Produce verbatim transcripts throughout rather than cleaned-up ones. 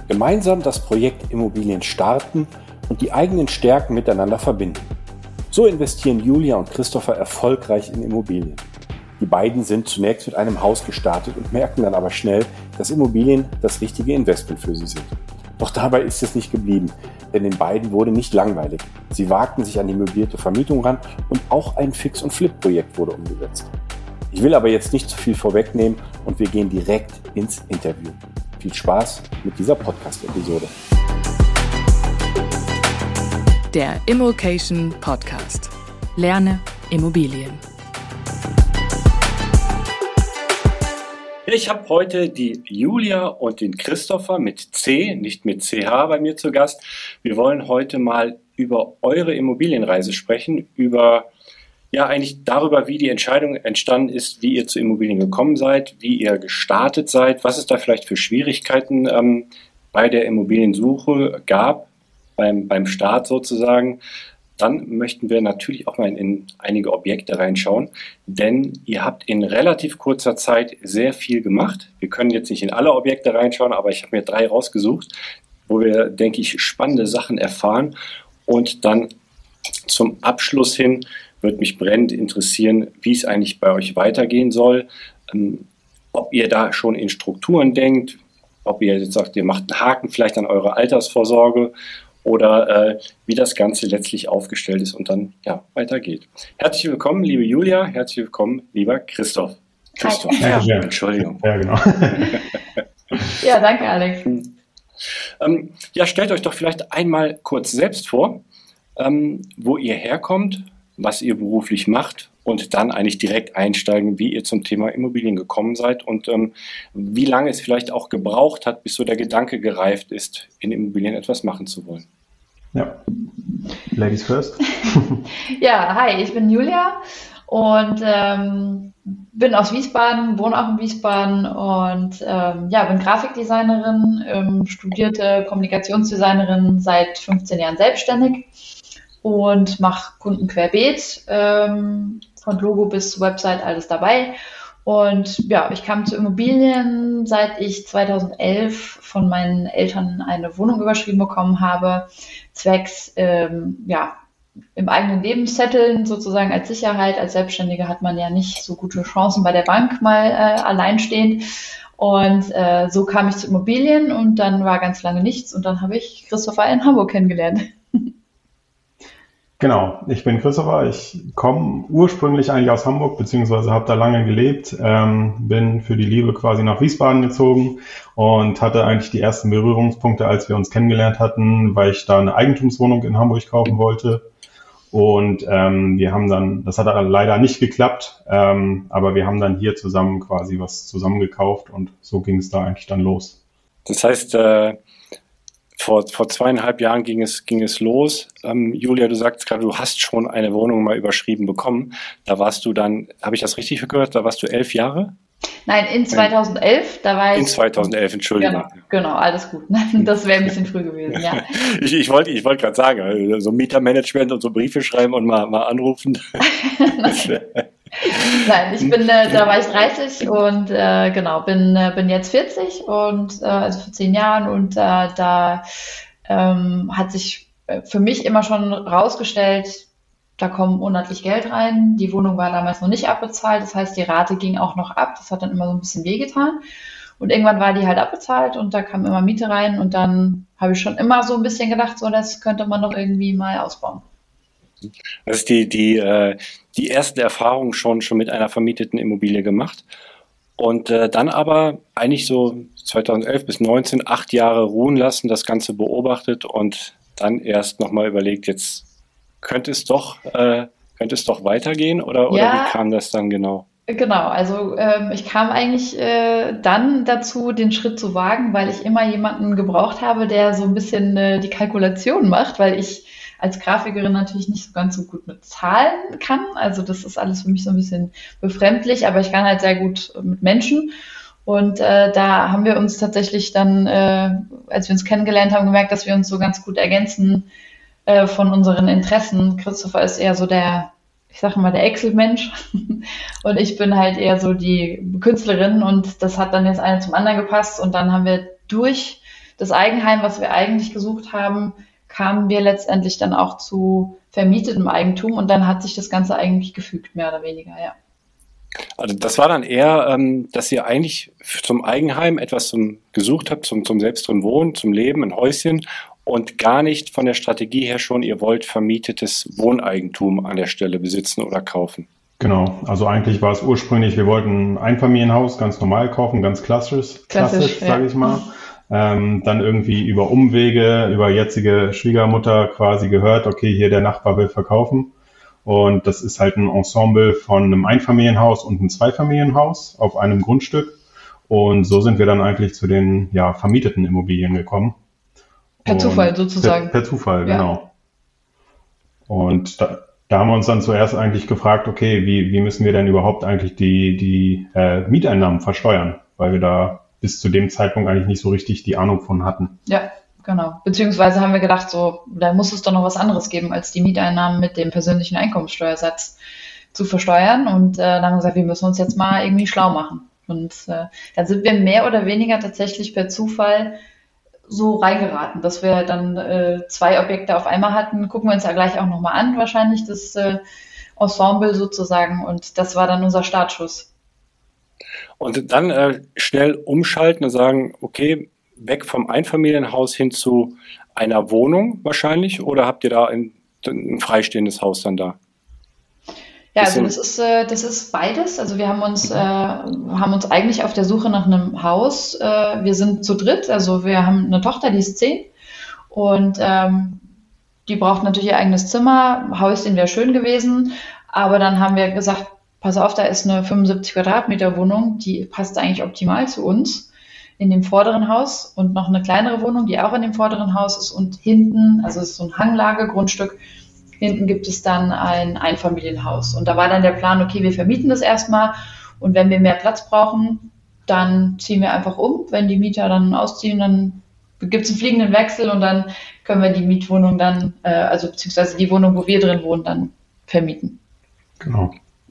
Gemeinsam das Projekt Immobilien starten und die eigenen Stärken miteinander verbinden. So investieren Julia und Christopher erfolgreich in Immobilien. Die beiden sind zunächst mit einem Haus gestartet und merken dann aber schnell, dass Immobilien das richtige Investment für sie sind. Doch dabei ist es nicht geblieben, denn den beiden wurde nicht langweilig. Sie wagten sich an die möblierte Vermietung ran und auch ein Fix- und Flip-Projekt wurde umgesetzt. Ich will aber jetzt nicht zu viel vorwegnehmen und wir gehen direkt ins Interview. Viel Spaß mit dieser Podcast-Episode. Der Immokation Podcast. Lerne Immobilien. Ich habe heute die Julia und den Christopher mit C, nicht mit C H bei mir zu Gast. Wir wollen heute mal über eure Immobilienreise sprechen, über ja eigentlich darüber, wie die Entscheidung entstanden ist, wie ihr zu Immobilien gekommen seid, wie ihr gestartet seid, was es da vielleicht für Schwierigkeiten ähm, bei der Immobiliensuche gab, beim, beim Start sozusagen. Dann möchten wir natürlich auch mal in, in einige Objekte reinschauen, denn ihr habt in relativ kurzer Zeit sehr viel gemacht. Wir können jetzt nicht in alle Objekte reinschauen, aber ich habe mir drei rausgesucht, wo wir, denke ich, spannende Sachen erfahren. Und dann zum Abschluss hin würde mich brennend interessieren, wie es eigentlich bei euch weitergehen soll, ähm, ob ihr da schon in Strukturen denkt, ob ihr jetzt sagt, ihr macht einen Haken vielleicht an eure Altersvorsorge, oder äh, wie das Ganze letztlich aufgestellt ist und dann ja weitergeht. Herzlich willkommen, liebe Julia, herzlich willkommen, lieber Christoph. Christoph, ja, ja. Entschuldigung. Ja, genau. Ja, danke, Alex. Ähm, ja, stellt euch doch vielleicht einmal kurz selbst vor, ähm, wo ihr herkommt, was ihr beruflich macht und dann eigentlich direkt einsteigen, wie ihr zum Thema Immobilien gekommen seid und ähm, wie lange es vielleicht auch gebraucht hat, bis so der Gedanke gereift ist, in Immobilien etwas machen zu wollen. Ja, Ladies first. Ja, hi, ich bin Julia und ähm, bin aus Wiesbaden, wohne auch in Wiesbaden und ähm, ja, bin Grafikdesignerin, ähm, studierte Kommunikationsdesignerin, seit fünfzehn Jahren selbstständig und mache Kunden querbeet, ähm, von Logo bis zur Website, alles dabei. Und ja, ich kam zu Immobilien, seit ich zweitausendelf von meinen Eltern eine Wohnung überschrieben bekommen habe, zwecks ähm, ja, im eigenen Leben setteln, sozusagen als Sicherheit. Als Selbstständige hat man ja nicht so gute Chancen bei der Bank mal äh, alleinstehend. Und äh, so kam ich zu Immobilien und dann war ganz lange nichts und dann habe ich Christopher in Hamburg kennengelernt. Genau, ich bin Christopher, ich komme ursprünglich eigentlich aus Hamburg, beziehungsweise habe da lange gelebt, ähm, bin für die Liebe quasi nach Wiesbaden gezogen und hatte eigentlich die ersten Berührungspunkte, als wir uns kennengelernt hatten, weil ich da eine Eigentumswohnung in Hamburg kaufen wollte. Und ähm, wir haben dann, das hat leider nicht geklappt, ähm, aber wir haben dann hier zusammen quasi was zusammengekauft und so ging es da eigentlich dann los. Das heißt, äh Vor, vor zweieinhalb Jahren ging es, ging es los. Ähm, Julia, du sagst gerade, du hast schon eine Wohnung mal überschrieben bekommen. Da warst du dann, habe ich das richtig gehört, da warst du elf Jahre? Nein, in zweitausendelf, da war ich... In zweitausendelf, Entschuldigung. Genau, genau, alles gut. Das wäre ein bisschen früh gewesen, ja. ich ich wollte ich wollte gerade sagen, so Mietermanagement und so Briefe schreiben und mal, mal anrufen. Nein, ich bin, äh, da war ich dreißig und äh, genau, bin, äh, bin jetzt vierzig und äh, also vor zehn Jahren und äh, da ähm, hat sich für mich immer schon rausgestellt, da kommt monatlich Geld rein. Die Wohnung war damals noch nicht abbezahlt, das heißt, die Rate ging auch noch ab. Das hat dann immer so ein bisschen wehgetan. Und irgendwann war die halt abbezahlt und da kam immer Miete rein und dann habe ich schon immer so ein bisschen gedacht, so das könnte man doch irgendwie mal ausbauen. Das ist die, die, äh, die erste Erfahrung schon, schon mit einer vermieteten Immobilie gemacht. Und äh, dann aber eigentlich so zweitausendelf bis neunzehn, acht Jahre ruhen lassen, das Ganze beobachtet und dann erst nochmal überlegt, jetzt könnte es doch, äh, könnte es doch weitergehen oder, oder Ja. wie kam das dann genau? Genau, also ähm, ich kam eigentlich äh, dann dazu, den Schritt zu wagen, weil ich immer jemanden gebraucht habe, der so ein bisschen äh, die Kalkulation macht, weil ich als Grafikerin natürlich nicht so ganz so gut mit Zahlen kann. Also das ist alles für mich so ein bisschen befremdlich, aber ich kann halt sehr gut mit Menschen. Und äh, da haben wir uns tatsächlich dann, äh, als wir uns kennengelernt haben, gemerkt, dass wir uns so ganz gut ergänzen äh, von unseren Interessen. Christopher ist eher so der, ich sage mal, der Excel-Mensch und ich bin halt eher so die Künstlerin und das hat dann jetzt eine zum anderen gepasst und dann haben wir durch das Eigenheim, was wir eigentlich gesucht haben, kamen wir letztendlich dann auch zu vermietetem Eigentum und dann hat sich das Ganze eigentlich gefügt, mehr oder weniger, ja. Also das war dann eher, ähm, dass ihr eigentlich zum Eigenheim etwas zum, gesucht habt, zum, zum selbst drin Wohnen, zum Leben, ein Häuschen und gar nicht von der Strategie her schon, ihr wollt vermietetes Wohneigentum an der Stelle besitzen oder kaufen. Genau, also eigentlich war es ursprünglich, wir wollten ein Einfamilienhaus ganz normal kaufen, ganz klassisch, klassisch, klassisch ja. sage ich mal. Ähm, dann irgendwie über Umwege, über jetzige Schwiegermutter quasi gehört, okay, hier der Nachbar will verkaufen. Und das ist halt ein Ensemble von einem Einfamilienhaus und einem Zweifamilienhaus auf einem Grundstück. Und so sind wir dann eigentlich zu den ja, vermieteten Immobilien gekommen. Per und Zufall sozusagen. Per, per Zufall, ja. Genau. Und da, da haben wir uns dann zuerst eigentlich gefragt, okay, wie, wie müssen wir denn überhaupt eigentlich die, die äh, Mieteinnahmen versteuern? Weil wir da bis zu dem Zeitpunkt eigentlich nicht so richtig die Ahnung von hatten. Ja. Genau. Beziehungsweise haben wir gedacht, so, da muss es doch noch was anderes geben, als die Mieteinnahmen mit dem persönlichen Einkommensteuersatz zu versteuern. Und äh, dann haben wir gesagt, wir müssen uns jetzt mal irgendwie schlau machen. Und äh, dann sind wir mehr oder weniger tatsächlich per Zufall so reingeraten, dass wir dann äh, zwei Objekte auf einmal hatten. Gucken wir uns ja gleich auch nochmal an, wahrscheinlich das äh, Ensemble sozusagen. Und das war dann unser Startschuss. Und dann äh, schnell umschalten und sagen, okay, weg vom Einfamilienhaus hin zu einer Wohnung wahrscheinlich, oder habt ihr da ein, ein freistehendes Haus dann da? Ja, also das ist, äh, das ist beides. Also wir haben uns, äh, haben uns eigentlich auf der Suche nach einem Haus. Äh, wir sind zu dritt, also wir haben eine Tochter, die ist zehn und ähm, die braucht natürlich ihr eigenes Zimmer. Häuschen wäre schön gewesen, aber dann haben wir gesagt, pass auf, da ist eine fünfundsiebzig Quadratmeter Wohnung, die passt eigentlich optimal zu uns in dem vorderen Haus und noch eine kleinere Wohnung, die auch in dem vorderen Haus ist und hinten, also es ist so ein Hanglage-Grundstück, hinten gibt es dann ein Einfamilienhaus. Und da war dann der Plan, okay, wir vermieten das erstmal und wenn wir mehr Platz brauchen, dann ziehen wir einfach um. Wenn die Mieter dann ausziehen, dann gibt es einen fliegenden Wechsel und dann können wir die Mietwohnung dann, äh, also beziehungsweise die Wohnung, wo wir drin wohnen, dann vermieten. Genau.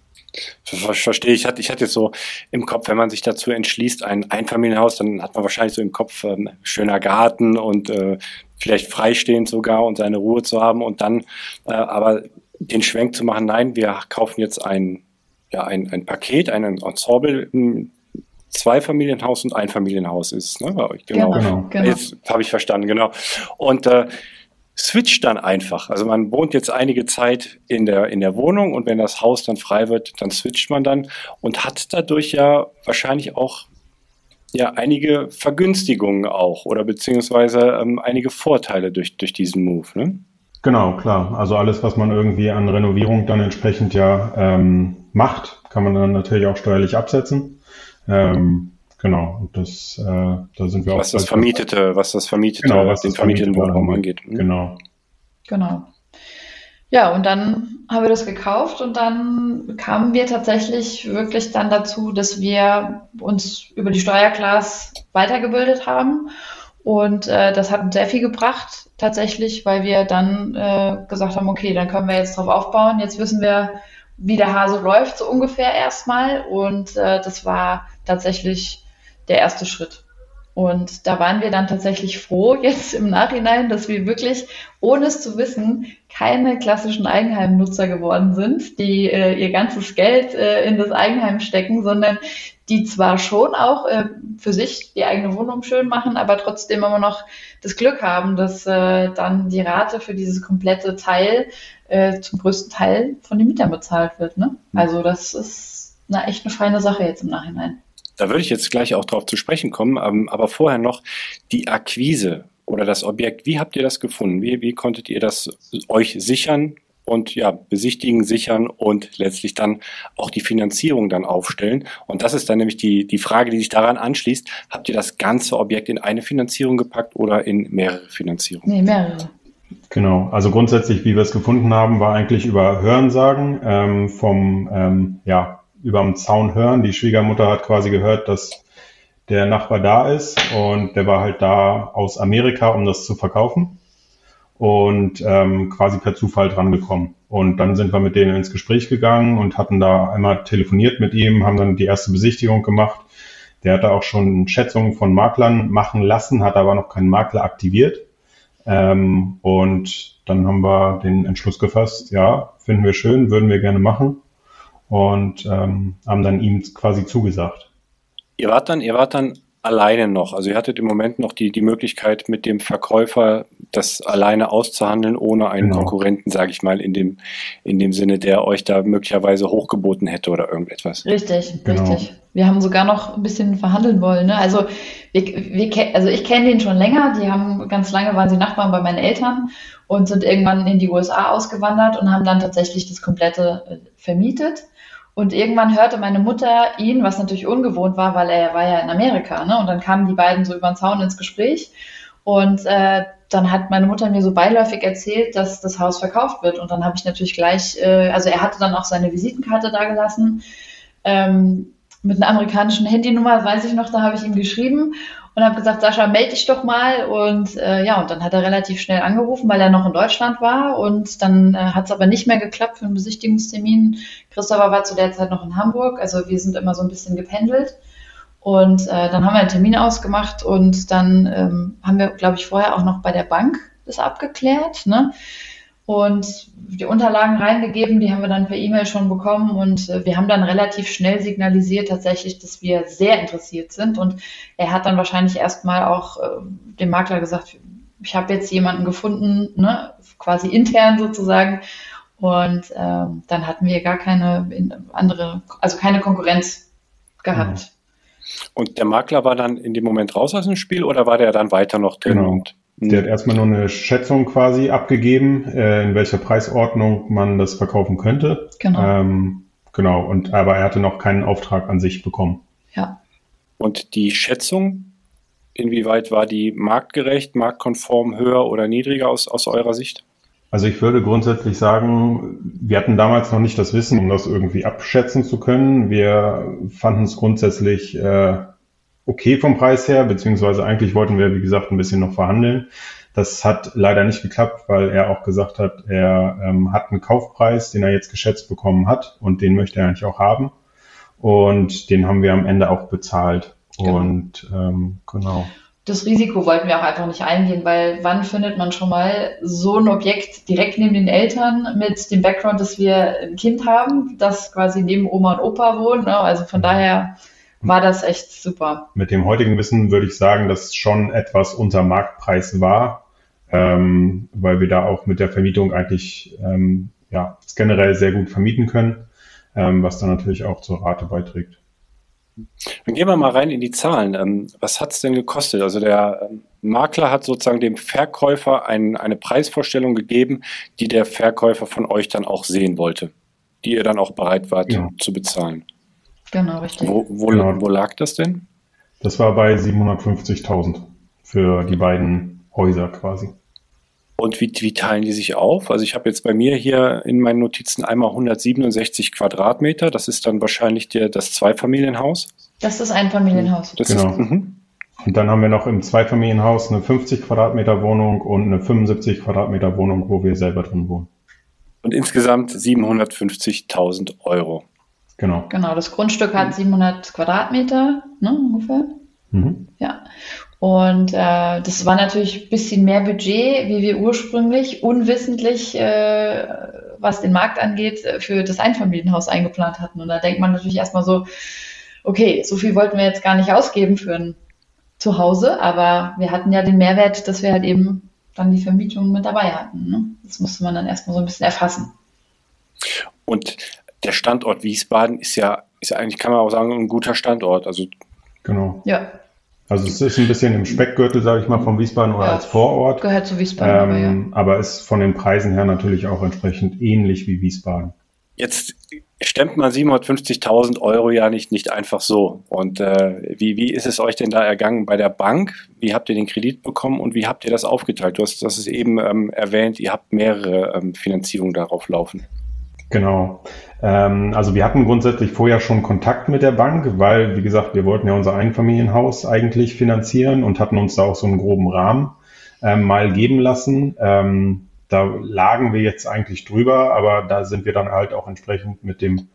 Das verstehe ich. Ich hatte, ich hatte jetzt so im Kopf, wenn man sich dazu entschließt, ein Einfamilienhaus, dann hat man wahrscheinlich so im Kopf ähm, schöner Garten und äh, vielleicht freistehend sogar und seine Ruhe zu haben und dann äh, aber den Schwenk zu machen, nein, wir kaufen jetzt ein, ja, ein, ein Paket, ein Ensemble, ein Zweifamilienhaus und Einfamilienhaus ist, ne, bei euch. Genau. Genau, genau. Jetzt habe ich verstanden, genau. Und äh, switcht dann einfach. Also man wohnt jetzt einige Zeit in der, in der Wohnung und wenn das Haus dann frei wird, dann switcht man dann und hat dadurch ja wahrscheinlich auch ja einige Vergünstigungen auch oder beziehungsweise ähm, einige Vorteile durch, durch diesen Move, ne? Genau, klar. Also alles, was man irgendwie an Renovierung dann entsprechend ja ähm, macht, kann man dann natürlich auch steuerlich absetzen. Ähm, Genau, und das, äh, da sind wir was auch. Das Vermietete, was das Vermietete, genau, was den das vermieteten Wohnraum angeht. Genau. Genau. Ja, und dann haben wir das gekauft und dann kamen wir tatsächlich wirklich dann dazu, dass wir uns über die Steuerklasse weitergebildet haben. Und äh, das hat uns sehr viel gebracht, tatsächlich, weil wir dann äh, gesagt haben, okay, dann können wir jetzt drauf aufbauen. Jetzt wissen wir, wie der Hase läuft, so ungefähr erstmal. Und äh, das war tatsächlich der erste Schritt. Und da waren wir dann tatsächlich froh jetzt im Nachhinein, dass wir wirklich, ohne es zu wissen, keine klassischen Eigenheimnutzer geworden sind, die äh, ihr ganzes Geld äh, in das Eigenheim stecken, sondern die zwar schon auch äh, für sich die eigene Wohnung schön machen, aber trotzdem immer noch das Glück haben, dass äh, dann die Rate für dieses komplette Teil äh, zum größten Teil von den Mietern bezahlt wird. Ne? Also das ist eine echt eine feine Sache jetzt im Nachhinein. Da würde ich jetzt gleich auch drauf zu sprechen kommen, aber vorher noch die Akquise oder das Objekt. Wie habt ihr das gefunden? Wie, wie konntet ihr das euch sichern und ja, besichtigen, sichern und letztlich dann auch die Finanzierung dann aufstellen? Und das ist dann nämlich die, die Frage, die sich daran anschließt. Habt ihr das ganze Objekt in eine Finanzierung gepackt oder in mehrere Finanzierungen? Nee, mehrere. Genau, also grundsätzlich, wie wir es gefunden haben, war eigentlich über Hörensagen ähm, vom, ähm, ja, über dem Zaun hören. Die Schwiegermutter hat quasi gehört, dass der Nachbar da ist und der war halt da aus Amerika, um das zu verkaufen und ähm, quasi per Zufall dran gekommen. Und dann sind wir mit denen ins Gespräch gegangen und hatten da einmal telefoniert mit ihm, haben dann die erste Besichtigung gemacht. Der hatte auch schon Schätzungen von Maklern machen lassen, hat aber noch keinen Makler aktiviert. Ähm, und dann haben wir den Entschluss gefasst, ja, finden wir schön, würden wir gerne machen und ähm, haben dann ihm quasi zugesagt. Ihr wart dann, ihr wart dann alleine noch, also ihr hattet im Moment noch die, die Möglichkeit, mit dem Verkäufer das alleine auszuhandeln, ohne einen Genau. Konkurrenten, sage ich mal, in dem, in dem Sinne, der euch da möglicherweise hochgeboten hätte oder irgendetwas. Richtig, Genau. richtig. Wir haben sogar noch ein bisschen verhandeln wollen. Ne? Also, wir, wir, ke- also ich kenne den schon länger. Die haben ganz lange waren sie Nachbarn bei meinen Eltern und sind irgendwann in die U S A ausgewandert und haben dann tatsächlich das komplette äh, vermietet. Und irgendwann hörte meine Mutter ihn, was natürlich ungewohnt war, weil er war ja in Amerika. Ne? Und dann kamen die beiden so über den Zaun ins Gespräch. Und äh, dann hat meine Mutter mir so beiläufig erzählt, dass das Haus verkauft wird. Und dann habe ich natürlich gleich, äh, also er hatte dann auch seine Visitenkarte da gelassen. Ähm, mit einer amerikanischen Handynummer, weiß ich noch, da habe ich ihm geschrieben und habe gesagt, Sascha, melde dich doch mal. Und äh, ja, und dann hat er relativ schnell angerufen, weil er noch in Deutschland war. Und dann äh, hat es aber nicht mehr geklappt für einen Besichtigungstermin. Christopher war zu der Zeit noch in Hamburg, also wir sind immer so ein bisschen gependelt. Und äh, dann haben wir einen Termin ausgemacht und dann ähm, haben wir, glaube ich, vorher auch noch bei der Bank das abgeklärt, ne? Und die Unterlagen reingegeben, die haben wir dann per E-Mail schon bekommen und äh, wir haben dann relativ schnell signalisiert tatsächlich, dass wir sehr interessiert sind und er hat dann wahrscheinlich erstmal auch äh, dem Makler gesagt, ich habe jetzt jemanden gefunden, ne, quasi intern sozusagen und ähm, dann hatten wir gar keine andere, also keine Konkurrenz gehabt. Und der Makler war dann in dem Moment raus aus dem Spiel oder war der dann weiter noch drin? Genau. Und, Der hat erstmal nur eine Schätzung quasi abgegeben, äh, in welcher Preisordnung man das verkaufen könnte. Genau. Ähm, genau, und aber er hatte noch keinen Auftrag an sich bekommen. Ja. und die Schätzung, inwieweit war die marktgerecht, marktkonform, höher oder niedriger aus, aus eurer Sicht? Also ich würde grundsätzlich sagen, wir hatten damals noch nicht das Wissen, um das irgendwie abschätzen zu können. Wir fanden es grundsätzlich äh, okay vom Preis her, beziehungsweise eigentlich wollten wir, wie gesagt, ein bisschen noch verhandeln. Das hat leider nicht geklappt, weil er auch gesagt hat, er ähm, hat einen Kaufpreis, den er jetzt geschätzt bekommen hat und den möchte er eigentlich auch haben. Und den haben wir am Ende auch bezahlt. Genau. Und ähm, genau. Das Risiko wollten wir auch einfach nicht eingehen, weil wann findet man schon mal so ein Objekt direkt neben den Eltern mit dem Background, dass wir ein Kind haben, das quasi neben Oma und Opa wohnt. Ne? Also von daher war das echt super. Mit dem heutigen Wissen würde ich sagen, dass es schon etwas unter Marktpreis war, ähm, weil wir da auch mit der Vermietung eigentlich ähm, ja, es generell sehr gut vermieten können, ähm, was dann natürlich auch zur Rate beiträgt. Dann gehen wir mal rein in die Zahlen. Ähm, was hat es denn gekostet? Also der ähm, Makler hat sozusagen dem Verkäufer ein, eine Preisvorstellung gegeben, die der Verkäufer von euch dann auch sehen wollte, die ihr dann auch bereit wart Ja. zu bezahlen. Genau, richtig. Wo, wo, Genau. wo lag das denn? Das war bei siebenhundertfünfzigtausend für die beiden Häuser quasi. Und wie, wie teilen die sich auf? Also ich habe jetzt bei mir hier in meinen Notizen einmal hundertsiebenundsechzig Quadratmeter. Das ist dann wahrscheinlich der, das Zweifamilienhaus. Das ist ein Familienhaus. Das Genau. ist, mhm. Und dann haben wir noch im Zweifamilienhaus eine fünfzig Quadratmeter Wohnung und eine fünfundsiebzig Quadratmeter Wohnung, wo wir selber drin wohnen. Und insgesamt siebenhundertfünfzigtausend Euro. Genau. Genau, das Grundstück hat siebenhundert Quadratmeter, ne, ungefähr. Mhm. Ja. Und äh, das war natürlich ein bisschen mehr Budget, wie wir ursprünglich unwissentlich, äh, was den Markt angeht, äh, für das Einfamilienhaus eingeplant hatten. Und da denkt man natürlich erstmal so, okay, so viel wollten wir jetzt gar nicht ausgeben für ein Zuhause, aber wir hatten ja den Mehrwert, dass wir halt eben dann die Vermietung mit dabei hatten. Ne? Das musste man dann erstmal so ein bisschen erfassen. Und der Standort Wiesbaden ist ja, ist ja eigentlich, kann man auch sagen, ein guter Standort. Also Genau. Ja, Also es ist ein bisschen im Speckgürtel, sage ich mal, von Wiesbaden oder Ja. als Vorort. gehört zu Wiesbaden, aber ja. Ähm, aber ist von den Preisen her natürlich auch entsprechend ähnlich wie Wiesbaden. jetzt stemmt man siebenhundertfünfzigtausend Euro ja nicht, nicht einfach so. Und äh, wie, wie ist es euch denn da ergangen bei der Bank? Wie habt ihr den Kredit bekommen und wie habt ihr das aufgeteilt? Du hast das ist eben ähm, erwähnt, ihr habt mehrere ähm, Finanzierungen darauf laufen. Genau. Ähm, also wir hatten grundsätzlich vorher schon Kontakt mit der Bank, weil, wie gesagt, wir wollten ja unser Einfamilienhaus eigentlich finanzieren und hatten uns da auch so einen groben Rahmen ähm, mal geben lassen. Ähm, da lagen wir jetzt eigentlich drüber, aber da sind wir dann halt auch entsprechend mit dem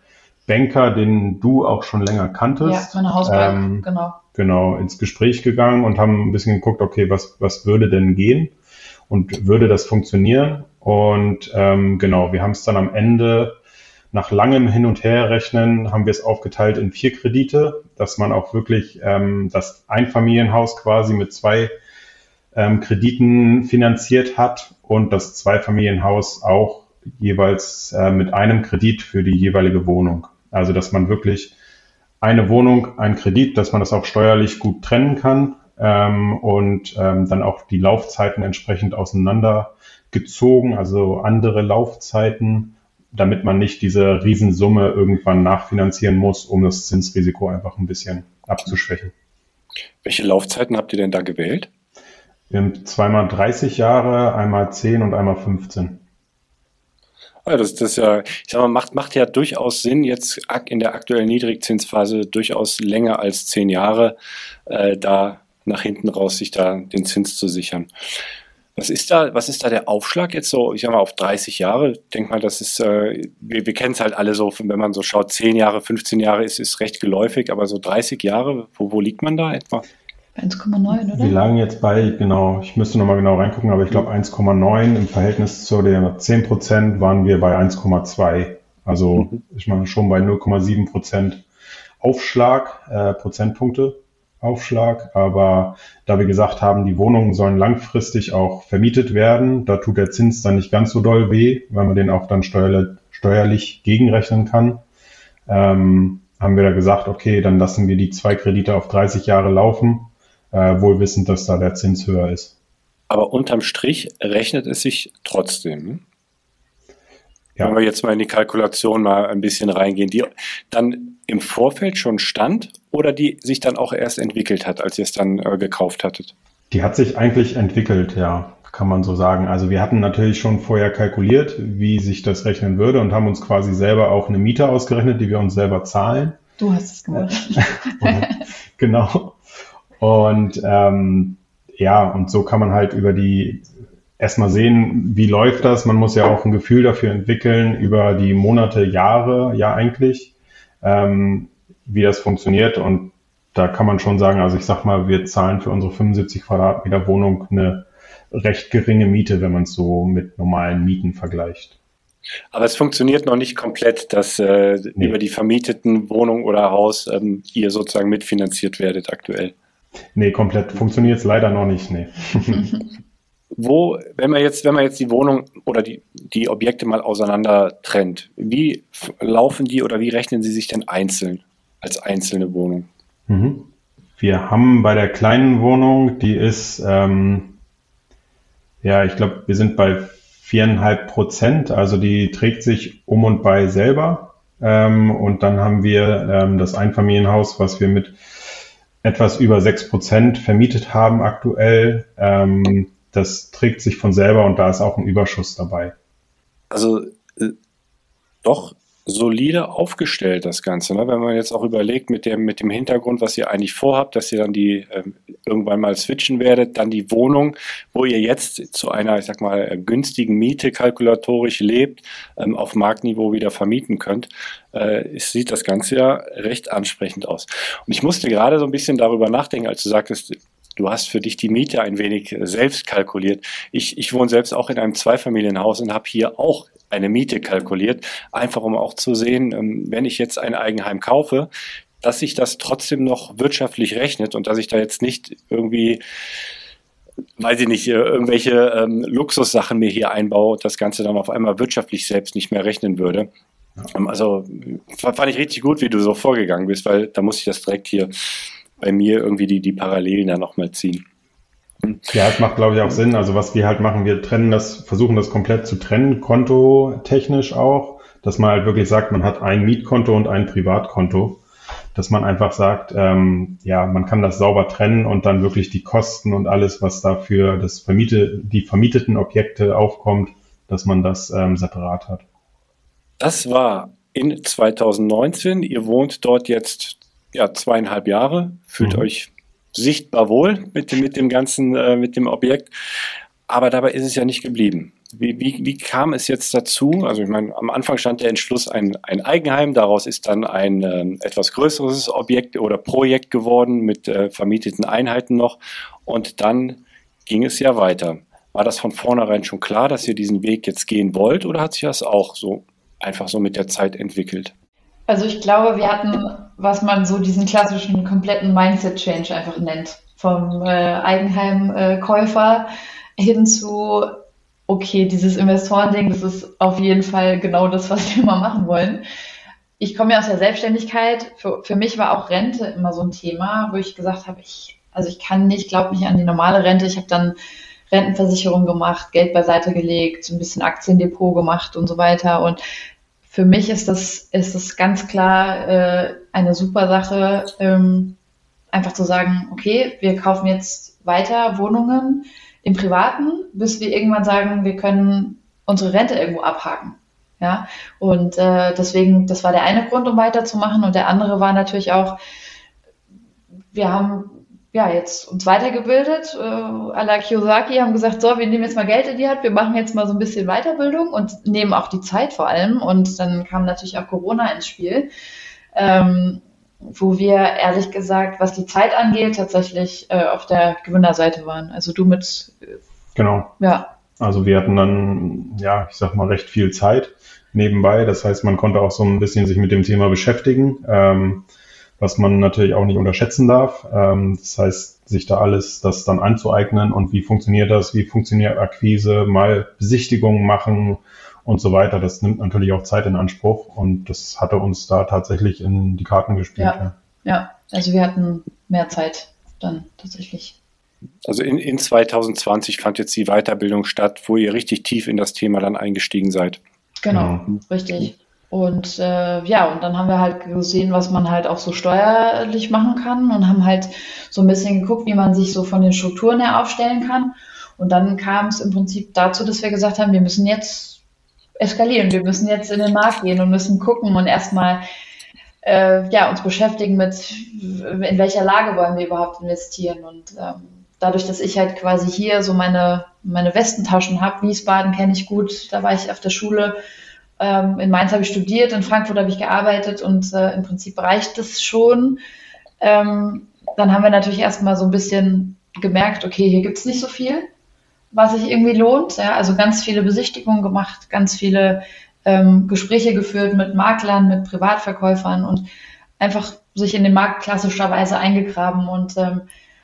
Banker, den du auch schon länger kanntest, Ja, meine Hausbank, ähm, genau. genau, ins Gespräch gegangen und haben ein bisschen geguckt, okay, was, was würde denn gehen und würde das funktionieren? Und ähm, genau, wir haben es dann am Ende nach langem Hin- und Herrechnen haben wir es aufgeteilt in vier Kredite, dass man auch wirklich ähm, das Einfamilienhaus quasi mit zwei ähm, Krediten finanziert hat und das Zweifamilienhaus auch jeweils äh, mit einem Kredit für die jeweilige Wohnung. Also dass man wirklich eine Wohnung, ein Kredit, dass man das auch steuerlich gut trennen kann ähm, und ähm, dann auch die Laufzeiten entsprechend auseinandergezogen, also andere Laufzeiten, damit man nicht diese Riesensumme irgendwann nachfinanzieren muss, um das Zinsrisiko einfach ein bisschen abzuschwächen. Welche Laufzeiten habt ihr denn da gewählt? Wir haben zweimal dreißig Jahre, einmal zehn und einmal fünfzehn. Ja, das, das ja, ich sag mal, macht, macht ja durchaus Sinn, jetzt in der aktuellen Niedrigzinsphase durchaus länger als zehn Jahre äh, da nach hinten raus sich da den Zins zu sichern. Was ist da, was ist da der Aufschlag jetzt so, ich sag mal, auf dreißig Jahre? Ich denke mal, das ist, äh, wir, wir kennen es halt alle so, wenn man so schaut, zehn Jahre, fünfzehn Jahre ist, ist recht geläufig, aber so dreißig Jahre, wo, wo liegt man da etwa? eins Komma neun, oder? Wir lagen jetzt bei, genau, ich müsste nochmal genau reingucken, aber ich glaube eins Komma neun im Verhältnis zu den zehn Prozent waren wir bei eins Komma zwei. Also Mhm. ich meine schon bei null Komma sieben Prozent Aufschlag, äh, Prozentpunkte Aufschlag. Aber da wir gesagt haben, die Wohnungen sollen langfristig auch vermietet werden, da tut der Zins dann nicht ganz so doll weh, weil man den auch dann steuerlich, steuerlich gegenrechnen kann. Ähm, haben wir da gesagt, okay, dann lassen wir die zwei Kredite auf dreißig Jahre laufen. Äh, wohl wissend, dass da der Zins höher ist. Aber unterm Strich rechnet es sich trotzdem. Ne? Ja. Wenn wir jetzt mal in die Kalkulation mal ein bisschen reingehen, die dann im Vorfeld schon stand oder die sich dann auch erst entwickelt hat, als ihr es dann äh, gekauft hattet? Die hat sich eigentlich entwickelt, ja, kann man so sagen. Also wir hatten natürlich schon vorher kalkuliert, wie sich das rechnen würde und haben uns quasi selber auch eine Miete ausgerechnet, die wir uns selber zahlen. Du hast es gemacht. Genau. Und ähm, ja, und so kann man halt über die erstmal sehen, wie läuft das. Man muss ja auch ein Gefühl dafür entwickeln, über die Monate, Jahre, ja eigentlich, ähm, wie das funktioniert. Und da kann man schon sagen, also ich sag mal, wir zahlen für unsere fünfundsiebzig Quadratmeter Wohnung eine recht geringe Miete, wenn man es so mit normalen Mieten vergleicht. Aber es funktioniert noch nicht komplett, dass äh, Nee. über die vermieteten Wohnung oder Haus ähm, ihr sozusagen mitfinanziert werdet aktuell. Nee, komplett funktioniert es leider noch nicht, nee. Wo, wenn man jetzt, wenn man jetzt die Wohnung oder die, die Objekte mal auseinander trennt, wie f- laufen die oder wie rechnen sie sich denn einzeln als einzelne Wohnung? Mhm. Wir haben bei der kleinen Wohnung, die ist, ähm, ja, ich glaube, wir sind bei viereinhalb Prozent, also die trägt sich um und bei selber. Ähm, und dann haben wir ähm, das Einfamilienhaus, was wir mit etwas über sechs Prozent vermietet haben aktuell. Ähm, das trägt sich von selber und da ist auch ein Überschuss dabei. Also äh, doch solide aufgestellt, das Ganze. Ne? Wenn man jetzt auch überlegt, mit dem, mit dem Hintergrund, was ihr eigentlich vorhabt, dass ihr dann die ähm, irgendwann mal switchen werdet, dann die Wohnung, wo ihr jetzt zu einer, ich sag mal, äh, günstigen Miete kalkulatorisch lebt, ähm, auf Marktniveau wieder vermieten könnt, äh, es sieht das Ganze ja recht ansprechend aus. Und ich musste gerade so ein bisschen darüber nachdenken, als du sagtest, du hast für dich die Miete ein wenig äh, selbst kalkuliert. Ich, ich wohne selbst auch in einem Zweifamilienhaus und habe hier auch eine Miete kalkuliert, einfach um auch zu sehen, ähm, wenn ich jetzt ein Eigenheim kaufe, dass sich das trotzdem noch wirtschaftlich rechnet und dass ich da jetzt nicht irgendwie, weiß ich nicht, äh, irgendwelche ähm, Luxussachen mir hier einbaue und das Ganze dann auf einmal wirtschaftlich selbst nicht mehr rechnen würde. Ähm, also f- fand ich richtig gut, wie du so vorgegangen bist, weil da muss ich das direkt hier bei mir irgendwie die, die Parallelen da nochmal ziehen. Ja, es macht, glaube ich, auch Sinn. Also was wir halt machen, wir trennen das, versuchen das komplett zu trennen, kontotechnisch auch, dass man halt wirklich sagt, man hat ein Mietkonto und ein Privatkonto, dass man einfach sagt, ähm, ja, man kann das sauber trennen und dann wirklich die Kosten und alles, was dafür das vermiete, die vermieteten Objekte aufkommt, dass man das ähm, separat hat. Das war in zweitausendneunzehn. Ihr wohnt dort jetzt ja, zweieinhalb Jahre, fühlt Mhm. euch sichtbar wohl mit dem, mit dem ganzen, äh, mit dem Objekt. Aber dabei ist es ja nicht geblieben. Wie, wie, wie kam es jetzt dazu? Also ich meine, am Anfang stand der Entschluss ein, ein Eigenheim, daraus ist dann ein äh, etwas größeres Objekt oder Projekt geworden mit äh, vermieteten Einheiten noch und dann ging es ja weiter. War das von vornherein schon klar, dass ihr diesen Weg jetzt gehen wollt oder hat sich das auch so einfach so mit der Zeit entwickelt? Also ich glaube, wir hatten, was man so diesen klassischen kompletten Mindset-Change einfach nennt, vom äh, Eigenheimkäufer hin zu, okay, dieses Investorending, das ist auf jeden Fall genau das, was wir mal machen wollen. Ich komme ja aus der Selbstständigkeit. Für, für mich war auch Rente immer so ein Thema, wo ich gesagt habe, ich, also ich kann nicht, glaube nicht an die normale Rente. Ich habe dann Rentenversicherung gemacht, Geld beiseite gelegt, ein bisschen Aktiendepot gemacht und so weiter. Und für mich ist das, ist das ganz klar äh, eine super Sache, ähm, einfach zu sagen, okay, wir kaufen jetzt weiter Wohnungen im Privaten, bis wir irgendwann sagen, wir können unsere Rente irgendwo abhaken. Ja, und äh, deswegen, das war der eine Grund, um weiterzumachen. Und der andere war natürlich auch, wir haben ja jetzt uns weitergebildet, äh, à la Kiyosaki, haben gesagt, so, wir nehmen jetzt mal Geld in die Hand, wir machen jetzt mal so ein bisschen Weiterbildung und nehmen auch die Zeit vor allem. Und dann kam natürlich auch Corona ins Spiel, ähm, wo wir ehrlich gesagt, was die Zeit angeht, tatsächlich äh, auf der Gewinnerseite waren. Also du mit... Äh, Genau. Ja. Also wir hatten dann, ja, ich sag mal, recht viel Zeit nebenbei. Das heißt, man konnte auch so ein bisschen sich mit dem Thema beschäftigen, ähm, was man natürlich auch nicht unterschätzen darf. Ähm, das heißt, sich da alles das dann anzueignen und wie funktioniert das, wie funktioniert Akquise, mal Besichtigungen machen und so weiter. Das nimmt natürlich auch Zeit in Anspruch und das hatte uns da tatsächlich in die Karten gespielt. Ja, ja. ja. Also wir hatten mehr Zeit dann tatsächlich. Also in, in zwanzig zwanzig fand jetzt die Weiterbildung statt, wo ihr richtig tief in das Thema dann eingestiegen seid. Genau, Mhm. richtig. Und äh, ja, und dann haben wir halt gesehen, was man halt auch so steuerlich machen kann und haben halt so ein bisschen geguckt, wie man sich so von den Strukturen her aufstellen kann. Und dann kam es im Prinzip dazu, dass wir gesagt haben, wir müssen jetzt eskalieren, wir müssen jetzt in den Markt gehen und müssen gucken und erstmal äh, ja, uns beschäftigen mit, in welcher Lage wollen wir überhaupt investieren. Und ähm, dadurch, dass ich halt quasi hier so meine, meine Westentaschen habe, Wiesbaden kenne ich gut, da war ich auf der Schule, ähm, in Mainz habe ich studiert, in Frankfurt habe ich gearbeitet und äh, im Prinzip reicht das schon. Ähm, dann haben wir natürlich erstmal so ein bisschen gemerkt, okay, hier gibt es nicht so viel, was sich irgendwie lohnt. Ja? Also ganz viele Besichtigungen gemacht, ganz viele ähm, Gespräche geführt mit Maklern, mit Privatverkäufern und einfach sich in den Markt klassischerweise eingegraben und ähm,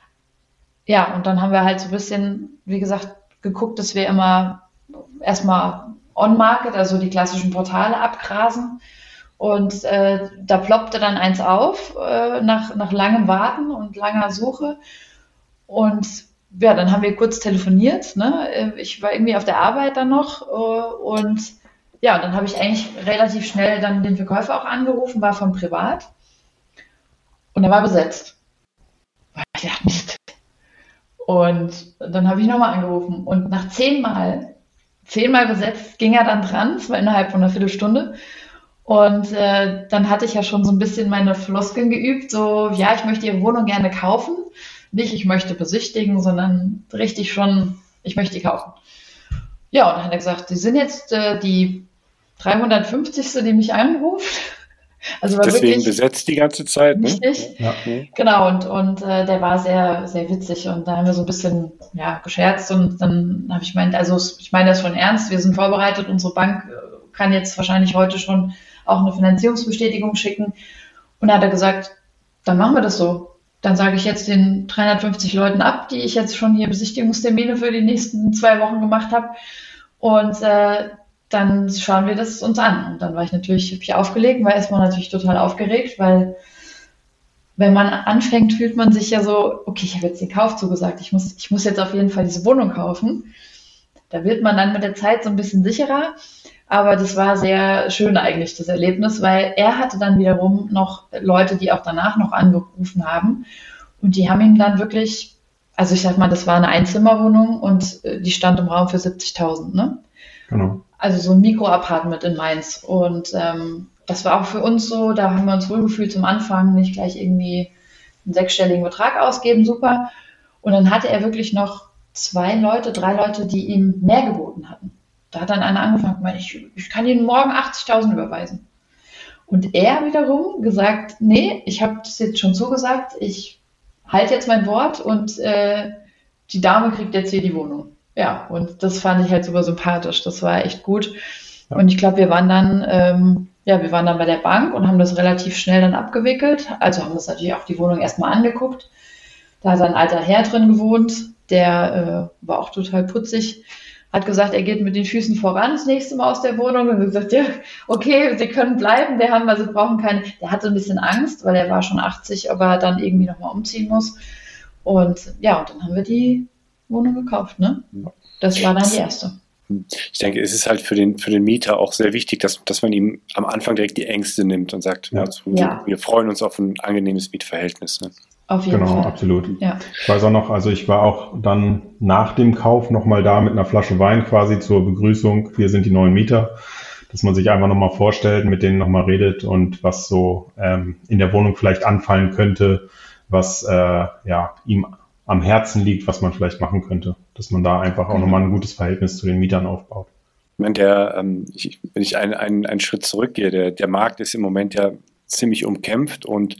ja, und dann haben wir halt so ein bisschen, wie gesagt, geguckt, dass wir immer erstmal on-market, also die klassischen Portale abgrasen. Und äh, da ploppte dann eins auf, äh, nach, nach langem Warten und langer Suche. Und ja, dann haben wir kurz telefoniert. Ne? Ich war irgendwie auf der Arbeit dann noch. Äh, und ja, und dann habe ich eigentlich relativ schnell dann den Verkäufer auch angerufen, war von privat. Und er war besetzt. Ich dachte, Mist. Und dann habe ich nochmal angerufen und nach zehnmal, zehnmal besetzt, ging er dann dran, es war innerhalb von einer Viertelstunde. Und äh, dann hatte ich ja schon so ein bisschen meine Floskeln geübt, so, ja, ich möchte Ihre Wohnung gerne kaufen. Nicht, ich möchte besichtigen, sondern richtig schon, ich möchte die kaufen. Ja, und dann hat er gesagt, Sie sind jetzt äh, die dreihundertfünfzigste, die mich anruft. Also war Deswegen wirklich besetzt die ganze Zeit, ne? richtig. Ja. Genau, und, und äh, der war sehr, sehr witzig und da haben wir so ein bisschen ja, gescherzt und dann habe ich gemeint, also ich meine das schon ernst, wir sind vorbereitet, unsere Bank äh, kann jetzt wahrscheinlich heute schon auch eine Finanzierungsbestätigung schicken und da hat er gesagt, dann machen wir das so. Dann sage ich jetzt den dreihundertfünfzig Leuten ab, die ich jetzt schon hier Besichtigungstermine für die nächsten zwei Wochen gemacht habe und äh, dann schauen wir das uns an. Und dann war ich natürlich, habe ich aufgelegt, war erstmal natürlich total aufgeregt, weil wenn man anfängt, fühlt man sich ja so, okay, ich habe jetzt den Kauf zugesagt, ich muss, ich muss jetzt auf jeden Fall diese Wohnung kaufen. Da wird man dann mit der Zeit so ein bisschen sicherer. Aber das war sehr schön eigentlich, das Erlebnis, weil er hatte dann wiederum noch Leute, die auch danach noch angerufen haben. Und die haben ihm dann wirklich, also ich sag mal, das war eine Einzimmerwohnung und die stand im Raum für siebzigtausend, ne? Genau. Also so ein Mikro-Apartment in Mainz. Und ähm, das war auch für uns so, da haben wir uns wohlgefühlt zum Anfang, nicht gleich irgendwie einen sechsstelligen Betrag ausgeben, super. Und dann hatte er wirklich noch zwei Leute, drei Leute, die ihm mehr geboten hatten. da hat dann einer angefangen, ich, ich kann Ihnen morgen achtzigtausend überweisen. Und er wiederum gesagt, nee, ich habe das jetzt schon zugesagt, ich halte jetzt mein Wort und äh, die Dame kriegt jetzt hier die Wohnung. Ja, und das fand ich halt super sympathisch, das war echt gut. Ja. Und ich glaube, wir waren dann, ähm, ja, wir waren dann bei der Bank und haben das relativ schnell dann abgewickelt, also haben uns natürlich auch die Wohnung erstmal angeguckt. Da hat ein alter Herr drin gewohnt, der äh, war auch total putzig, hat gesagt, er geht mit den Füßen voran das nächste Mal aus der Wohnung. Und wir gesagt, ja, okay, Sie können bleiben, wir haben, also brauchen keine, der hatte ein bisschen Angst, weil er war schon achtzig, ob er dann irgendwie nochmal umziehen muss. Und ja, und dann haben wir die Wohnung gekauft, ne? Das war dann die erste. Ich denke, es ist halt für den, für den Mieter auch sehr wichtig, dass, dass man ihm am Anfang direkt die Ängste nimmt und sagt, ja. Also, ja. wir freuen uns auf ein angenehmes Mietverhältnis. Ne? Auf jeden genau, Fall. Genau, absolut. Ja. Ich weiß auch noch, also ich war auch dann nach dem Kauf nochmal da mit einer Flasche Wein quasi zur Begrüßung. Wir sind die neuen Mieter, dass man sich einfach nochmal vorstellt, mit denen nochmal redet und was so ähm, in der Wohnung vielleicht anfallen könnte, was äh, ja ihm am Herzen liegt, was man vielleicht machen könnte, dass man da einfach auch mhm. nochmal ein gutes Verhältnis zu den Mietern aufbaut. Ich meine, der, ähm, ich, wenn ich einen, einen, einen Schritt zurückgehe, der, der Markt ist im Moment ja ziemlich umkämpft und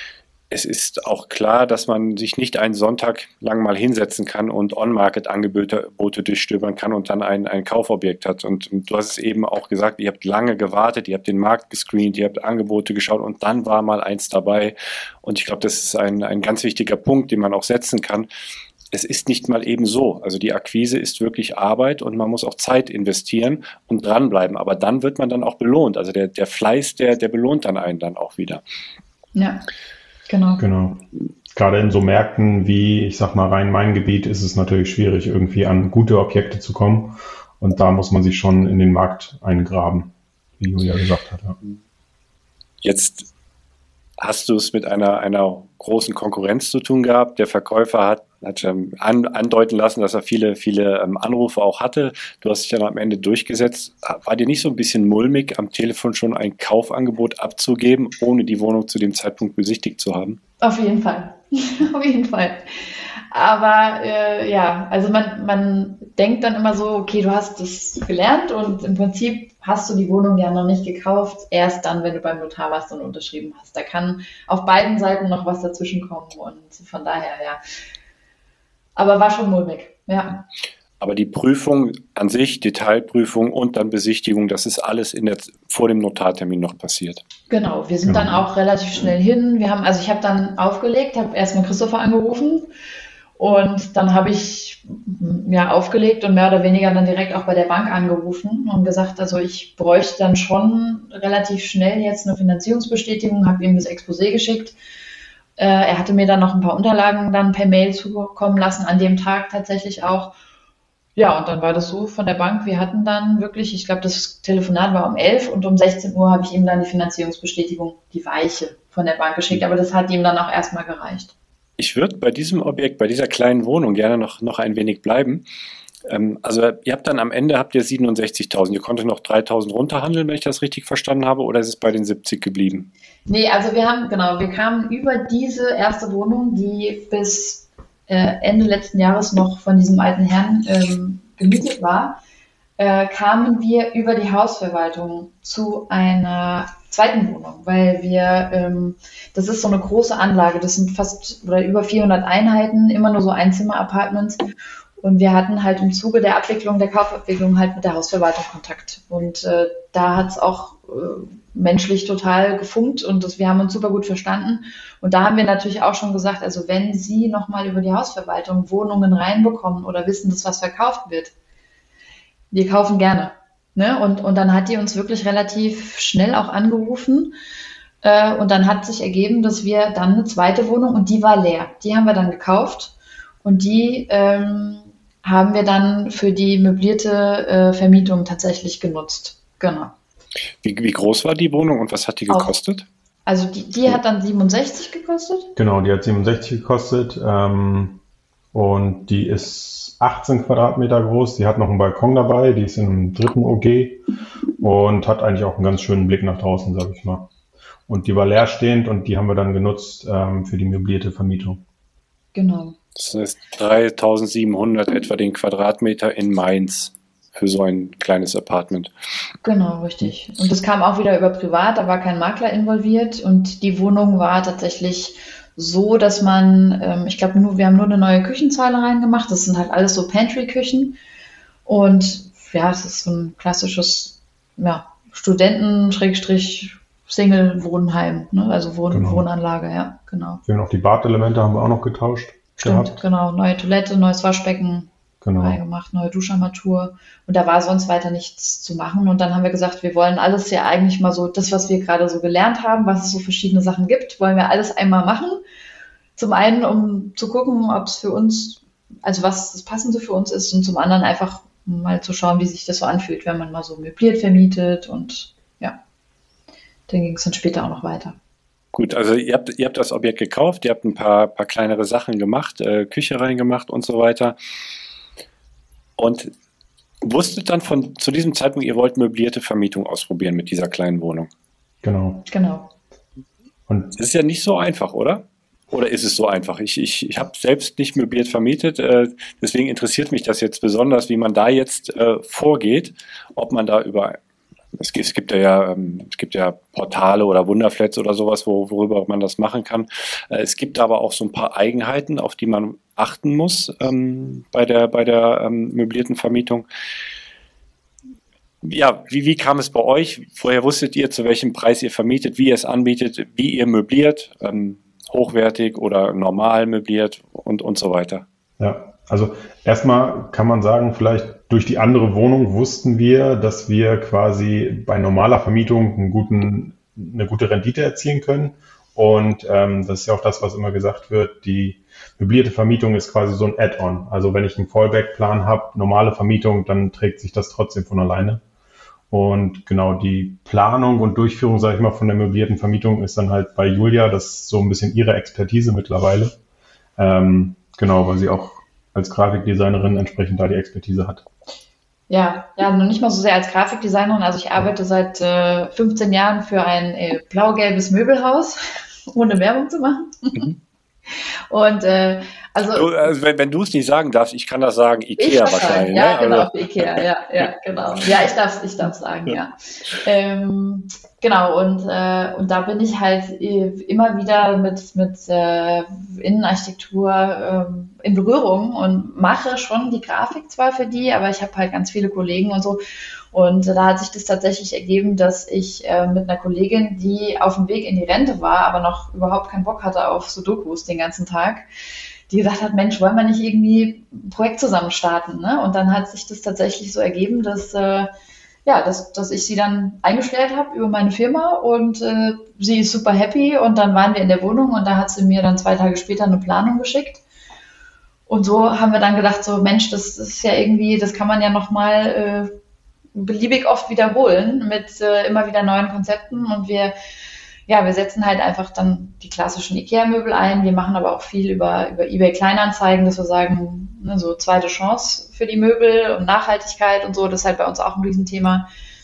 es ist auch klar, dass man sich nicht einen Sonntag lang mal hinsetzen kann und On-Market-Angebote durchstöbern kann und dann ein, ein Kaufobjekt hat. Und, und du hast es eben auch gesagt, ihr habt lange gewartet, ihr habt den Markt gescreent, ihr habt Angebote geschaut und dann war mal eins dabei. Und ich glaube, das ist ein, ein ganz wichtiger Punkt, den man auch setzen kann. Es ist nicht mal eben so. Also die Akquise ist wirklich Arbeit und man muss auch Zeit investieren und dranbleiben. Aber dann wird man dann auch belohnt. Also der, der Fleiß, der, der belohnt dann einen dann auch wieder. Ja. Genau. Genau. Gerade in so Märkten wie, ich sag mal, Rhein-Main-Gebiet ist es natürlich schwierig, irgendwie an gute Objekte zu kommen. Und da muss man sich schon in den Markt eingraben, wie Julia gesagt hat. Ja. Jetzt hast du es mit einer, einer großen Konkurrenz zu tun gehabt. Der Verkäufer hat, hat ähm, an, andeuten lassen, dass er viele, viele ähm, Anrufe auch hatte. Du hast dich dann am Ende durchgesetzt. War dir nicht so ein bisschen mulmig, am Telefon schon ein Kaufangebot abzugeben, ohne die Wohnung zu dem Zeitpunkt besichtigt zu haben? Auf jeden Fall. Auf jeden Fall. Aber äh, ja, also man, man denkt dann immer so, okay, du hast das gelernt und im Prinzip hast du die Wohnung ja noch nicht gekauft, erst dann, wenn du beim Notar warst und unterschrieben hast. Da kann auf beiden Seiten noch was dazwischen kommen und von daher, ja. Aber war schon mulmig, ja. Aber die Prüfung an sich, Detailprüfung und dann Besichtigung, das ist alles in der, vor dem Notartermin noch passiert. Genau, wir sind dann auch relativ schnell hin. Wir haben, also ich habe dann aufgelegt, habe erstmal Christopher angerufen und dann habe ich ja aufgelegt und mehr oder weniger dann direkt auch bei der Bank angerufen und gesagt, also ich bräuchte dann schon relativ schnell jetzt eine Finanzierungsbestätigung, habe ihm das Exposé geschickt. Äh, er hatte mir dann noch ein paar Unterlagen dann per Mail zukommen lassen, an dem Tag tatsächlich auch. Ja, und dann war das so von der Bank, wir hatten dann wirklich, ich glaube, das Telefonat war um elf und um sechzehn Uhr habe ich ihm dann die Finanzierungsbestätigung, die weiche, von der Bank geschickt, aber das hat ihm dann auch erstmal gereicht. Ich würde bei diesem Objekt, bei dieser kleinen Wohnung gerne noch, noch ein wenig bleiben. Ähm, also ihr habt dann am Ende, habt ihr siebenundsechzigtausend, ihr konntet noch dreitausend runterhandeln, wenn ich das richtig verstanden habe, oder ist es bei den siebzig geblieben? Nee, also wir haben, genau, wir kamen über diese erste Wohnung, die bis Ende letzten Jahres noch von diesem alten Herrn ähm, gemietet war, äh, kamen wir über die Hausverwaltung zu einer zweiten Wohnung, weil wir, ähm, das ist so eine große Anlage, das sind fast oder über vierhundert Einheiten, immer nur so Einzimmer-Apartments und wir hatten halt im Zuge der Abwicklung, der Kaufabwicklung halt mit der Hausverwaltung Kontakt und äh, da hat es auch äh, menschlich total gefunkt und das, wir haben uns super gut verstanden. Und da haben wir natürlich auch schon gesagt, also wenn Sie nochmal über die Hausverwaltung Wohnungen reinbekommen oder wissen, dass was verkauft wird, wir kaufen gerne. Ne? Und, und dann hat die uns wirklich relativ schnell auch angerufen äh, und dann hat sich ergeben, dass wir dann eine zweite Wohnung und die war leer. Die haben wir dann gekauft und die ähm, haben wir dann für die möblierte äh, Vermietung tatsächlich genutzt. Genau. Wie, wie groß war die Wohnung und was hat die gekostet? Auch, also die, die hat dann siebenundsechzig gekostet? Genau, die hat siebenundsechzig gekostet ähm, und die ist achtzehn Quadratmeter groß. Die hat noch einen Balkon dabei, die ist in einem dritten O G und hat eigentlich auch einen ganz schönen Blick nach draußen, sage ich mal. Und die war leerstehend und die haben wir dann genutzt ähm, für die möblierte Vermietung. Genau. Das heißt dreitausendsiebenhundert etwa den Quadratmeter in Mainz. für so ein kleines Apartment. Genau, richtig. Und das kam auch wieder über privat, da war kein Makler involviert und die Wohnung war tatsächlich so, dass man, ähm, ich glaube, nur, wir haben nur eine neue Küchenzeile reingemacht. Das sind halt alles so Pantry-Küchen. Und ja, es ist so ein klassisches ja, Studenten-Single-Wohnheim, ne? Also Wohn Genau. Wohnanlage, ja, genau. Wir haben noch die Badelemente haben wir auch noch getauscht. Stimmt, gehabt. genau. Neue Toilette, neues Waschbecken Genau. reingemacht, neue Duscharmatur. Und da war sonst weiter nichts zu machen. Und dann haben wir gesagt, wir wollen alles ja eigentlich mal so, das, was wir gerade so gelernt haben, was es so verschiedene Sachen gibt, wollen wir alles einmal machen. Zum einen, um zu gucken, ob es für uns, also was das Passende für uns ist, und zum anderen einfach mal zu schauen, wie sich das so anfühlt, wenn man mal so möbliert vermietet. Und ja, dann ging es dann später auch noch weiter. Gut, also ihr habt, ihr habt das Objekt gekauft, ihr habt ein paar, paar kleinere Sachen gemacht, äh, Küche reingemacht und so weiter. Und wusstet dann von zu diesem Zeitpunkt, ihr wollt möblierte Vermietung ausprobieren mit dieser kleinen Wohnung. Genau. Genau. Und Das ist ja nicht so einfach, oder? Oder ist es so einfach? Ich, ich, ich habe selbst nicht möbliert vermietet, äh, deswegen interessiert mich das jetzt besonders, wie man da jetzt äh, vorgeht, ob man da über, es gibt, es gibt ja, ähm, es gibt ja Portale oder Wunderflats oder sowas, wo, worüber man das machen kann. Äh, es gibt aber auch so ein paar Eigenheiten, auf die man achten muss ähm, bei der, bei der ähm, möblierten Vermietung. Ja, wie, wie kam es bei euch? Vorher wusstet ihr, zu welchem Preis ihr vermietet, wie ihr es anbietet, wie ihr möbliert, ähm, hochwertig oder normal möbliert und, und so weiter. ja, also erstmal kann man sagen, vielleicht durch die andere Wohnung wussten wir, dass wir quasi bei normaler Vermietung einen guten, eine gute Rendite erzielen können. Und ähm, das ist ja auch das, was immer gesagt wird, die möblierte Vermietung ist quasi so ein Add-on. Also wenn ich einen Fallback-Plan habe, normale Vermietung, dann trägt sich das trotzdem von alleine. Und genau die Planung und Durchführung, sage ich mal, von der möblierten Vermietung ist dann halt bei Julia, das ist so ein bisschen ihre Expertise mittlerweile. Ähm, genau, weil sie auch als Grafikdesignerin entsprechend da die Expertise hat. Ja, ja, noch nicht mal so sehr als Grafikdesignerin. Also ich arbeite seit äh, fünfzehn Jahren für ein äh, blau-gelbes Möbelhaus, ohne Werbung zu machen. Mhm. Und äh, also, Du, also wenn, wenn du es nicht sagen darfst, ich kann das sagen, ich Ikea wahrscheinlich, wahrscheinlich. ja, Ne? genau, Also, für Ikea, ja, ja, genau. Ja, ich darf ich darf sagen, ja. Ähm, genau, und, äh, und da bin ich halt äh, immer wieder mit, mit äh, Innenarchitektur ähm, in Berührung und mache schon die Grafik zwar für die, aber ich habe halt ganz viele Kollegen und so. Und da hat sich das tatsächlich ergeben, dass ich äh, mit einer Kollegin, die auf dem Weg in die Rente war, aber noch überhaupt keinen Bock hatte auf Sudokus den ganzen Tag, die gesagt hat, Mensch, wollen wir nicht irgendwie ein Projekt zusammen starten? Ne? Und dann hat sich das tatsächlich so ergeben, dass, äh, ja, dass, dass ich sie dann eingestellt habe über meine Firma und äh, sie ist super happy und dann waren wir in der Wohnung und da hat sie mir dann zwei Tage später eine Planung geschickt. Und so haben wir dann gedacht, so Mensch, das ist ja irgendwie, das kann man ja nochmal äh, beliebig oft wiederholen mit äh, immer wieder neuen Konzepten und wir Ja, wir setzen halt einfach dann die klassischen Ikea-Möbel ein. Wir machen aber auch viel über, über eBay Kleinanzeigen, dass wir sagen, ne, so zweite Chance für die Möbel und Nachhaltigkeit und so. Das ist halt bei uns auch ein Riesenthema.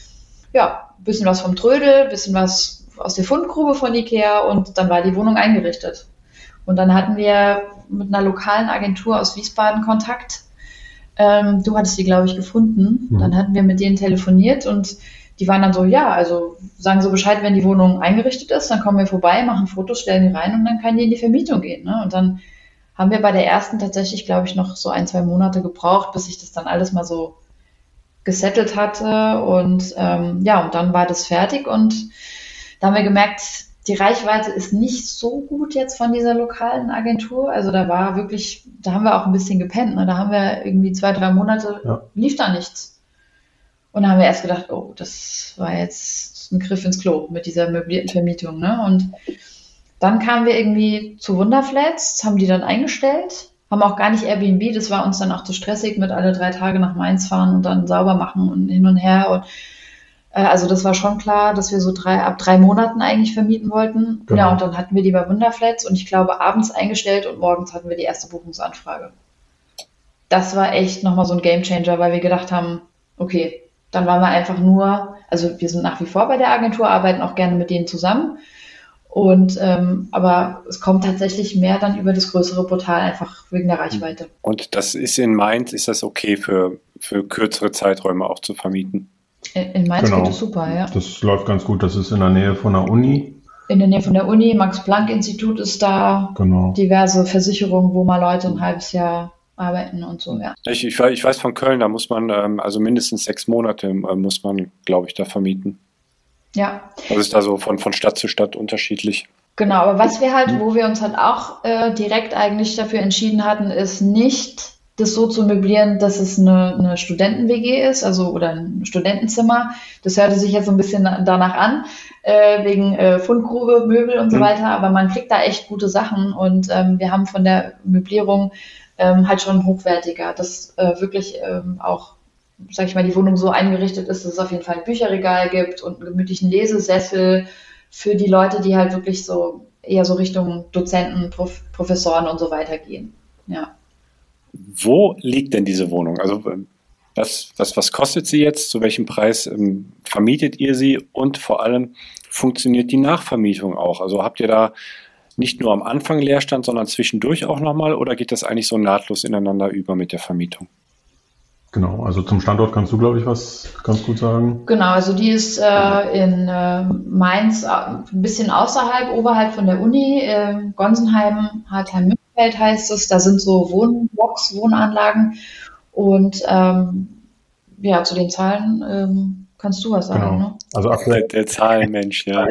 Ja, ein bisschen was vom Trödel, ein bisschen was aus der Fundgrube von Ikea und dann war die Wohnung eingerichtet. Und dann hatten wir mit einer lokalen Agentur aus Wiesbaden Kontakt. Ähm, du hattest die, glaube ich, gefunden. Mhm. Dann hatten wir mit denen telefoniert und die waren dann so, ja, also sagen so Bescheid, wenn die Wohnung eingerichtet ist, dann kommen wir vorbei, machen Fotos, stellen die rein und dann kann die in die Vermietung gehen. Ne? Und dann haben wir bei der ersten tatsächlich, glaube ich, noch so ein, zwei Monate gebraucht, bis sich das dann alles mal so gesettelt hatte. Und ähm, ja, und dann war das fertig und da haben wir gemerkt, die Reichweite ist nicht so gut jetzt von dieser lokalen Agentur. Also da war wirklich, da haben wir auch ein bisschen gepennt. Ne? Da haben wir irgendwie zwei, drei Monate, ja. lief da nichts. Und da haben wir erst gedacht, oh, das war jetzt ein Griff ins Klo mit dieser möblierten Vermietung. Ne? Und dann kamen wir irgendwie zu Wunderflats, haben die dann eingestellt, haben auch gar nicht Airbnb, das war uns dann auch zu stressig mit alle drei Tage nach Mainz fahren und dann sauber machen und hin und her. Und, äh, also das war schon klar, dass wir so drei, ab drei Monaten eigentlich vermieten wollten. Genau. Ja, und dann hatten wir die bei Wunderflats und ich glaube abends eingestellt und morgens hatten wir die erste Buchungsanfrage. Das war echt nochmal so ein Gamechanger, weil wir gedacht haben, okay, dann waren wir einfach nur, also wir sind nach wie vor bei der Agentur, arbeiten auch gerne mit denen zusammen Und ähm, aber es kommt tatsächlich mehr dann über das größere Portal, einfach wegen der Reichweite. Und das ist in Mainz, ist das okay für, für kürzere Zeiträume auch zu vermieten? In, in Mainz Genau. geht es super, ja. Das läuft ganz gut. Das ist in der Nähe von der Uni. In der Nähe von der Uni, Max-Planck-Institut ist da, Genau. diverse Versicherungen, wo mal Leute ein halbes Jahr arbeiten und so, ja. Ich, ich, weiß- ich weiß von Köln, da muss man, ähm, also mindestens sechs Monate äh, muss man, glaube ich, da vermieten. Ja, Das ist da so von, von Stadt zu Stadt unterschiedlich. genau. Aber was wir halt, wo wir uns halt auch äh, direkt eigentlich dafür entschieden hatten, ist nicht das so zu möblieren, dass es eine, eine Studenten-W G ist, also oder ein Studentenzimmer. Das hörte sich jetzt so ein bisschen danach an, äh, wegen äh, Fundgrube, Möbel und so Mhm. weiter. Aber man kriegt da echt gute Sachen und ähm, wir haben von der Möblierung ähm, halt schon hochwertiger, dass äh, wirklich ähm, auch, sag ich mal, die Wohnung so eingerichtet ist, dass es auf jeden Fall ein Bücherregal gibt und einen gemütlichen Lesesessel für die Leute, die halt wirklich so eher so Richtung Dozenten, Prof Professoren und so weiter gehen. Ja. Wo liegt denn diese Wohnung? Also ähm, was, was, was kostet sie jetzt? Zu welchem Preis ähm, vermietet ihr sie? Und vor allem, funktioniert die Nachvermietung auch? Also habt ihr da nicht nur am Anfang Leerstand, sondern zwischendurch auch nochmal? Oder geht das eigentlich so nahtlos ineinander über mit der Vermietung? Genau. Also zum Standort kannst du, glaube ich, was ganz gut sagen. Genau, also die ist äh, in äh, Mainz, äh, ein bisschen außerhalb, oberhalb von der Uni, äh, Gonsenheim, Hartheim-Münchfeld heißt es. Da sind so Wohnblocks, Wohnanlagen. Und ähm, ja, zu den Zahlen ähm, kannst du was sagen, Genau. ne? Also Der, aktuell, der Zahlenmensch, ja.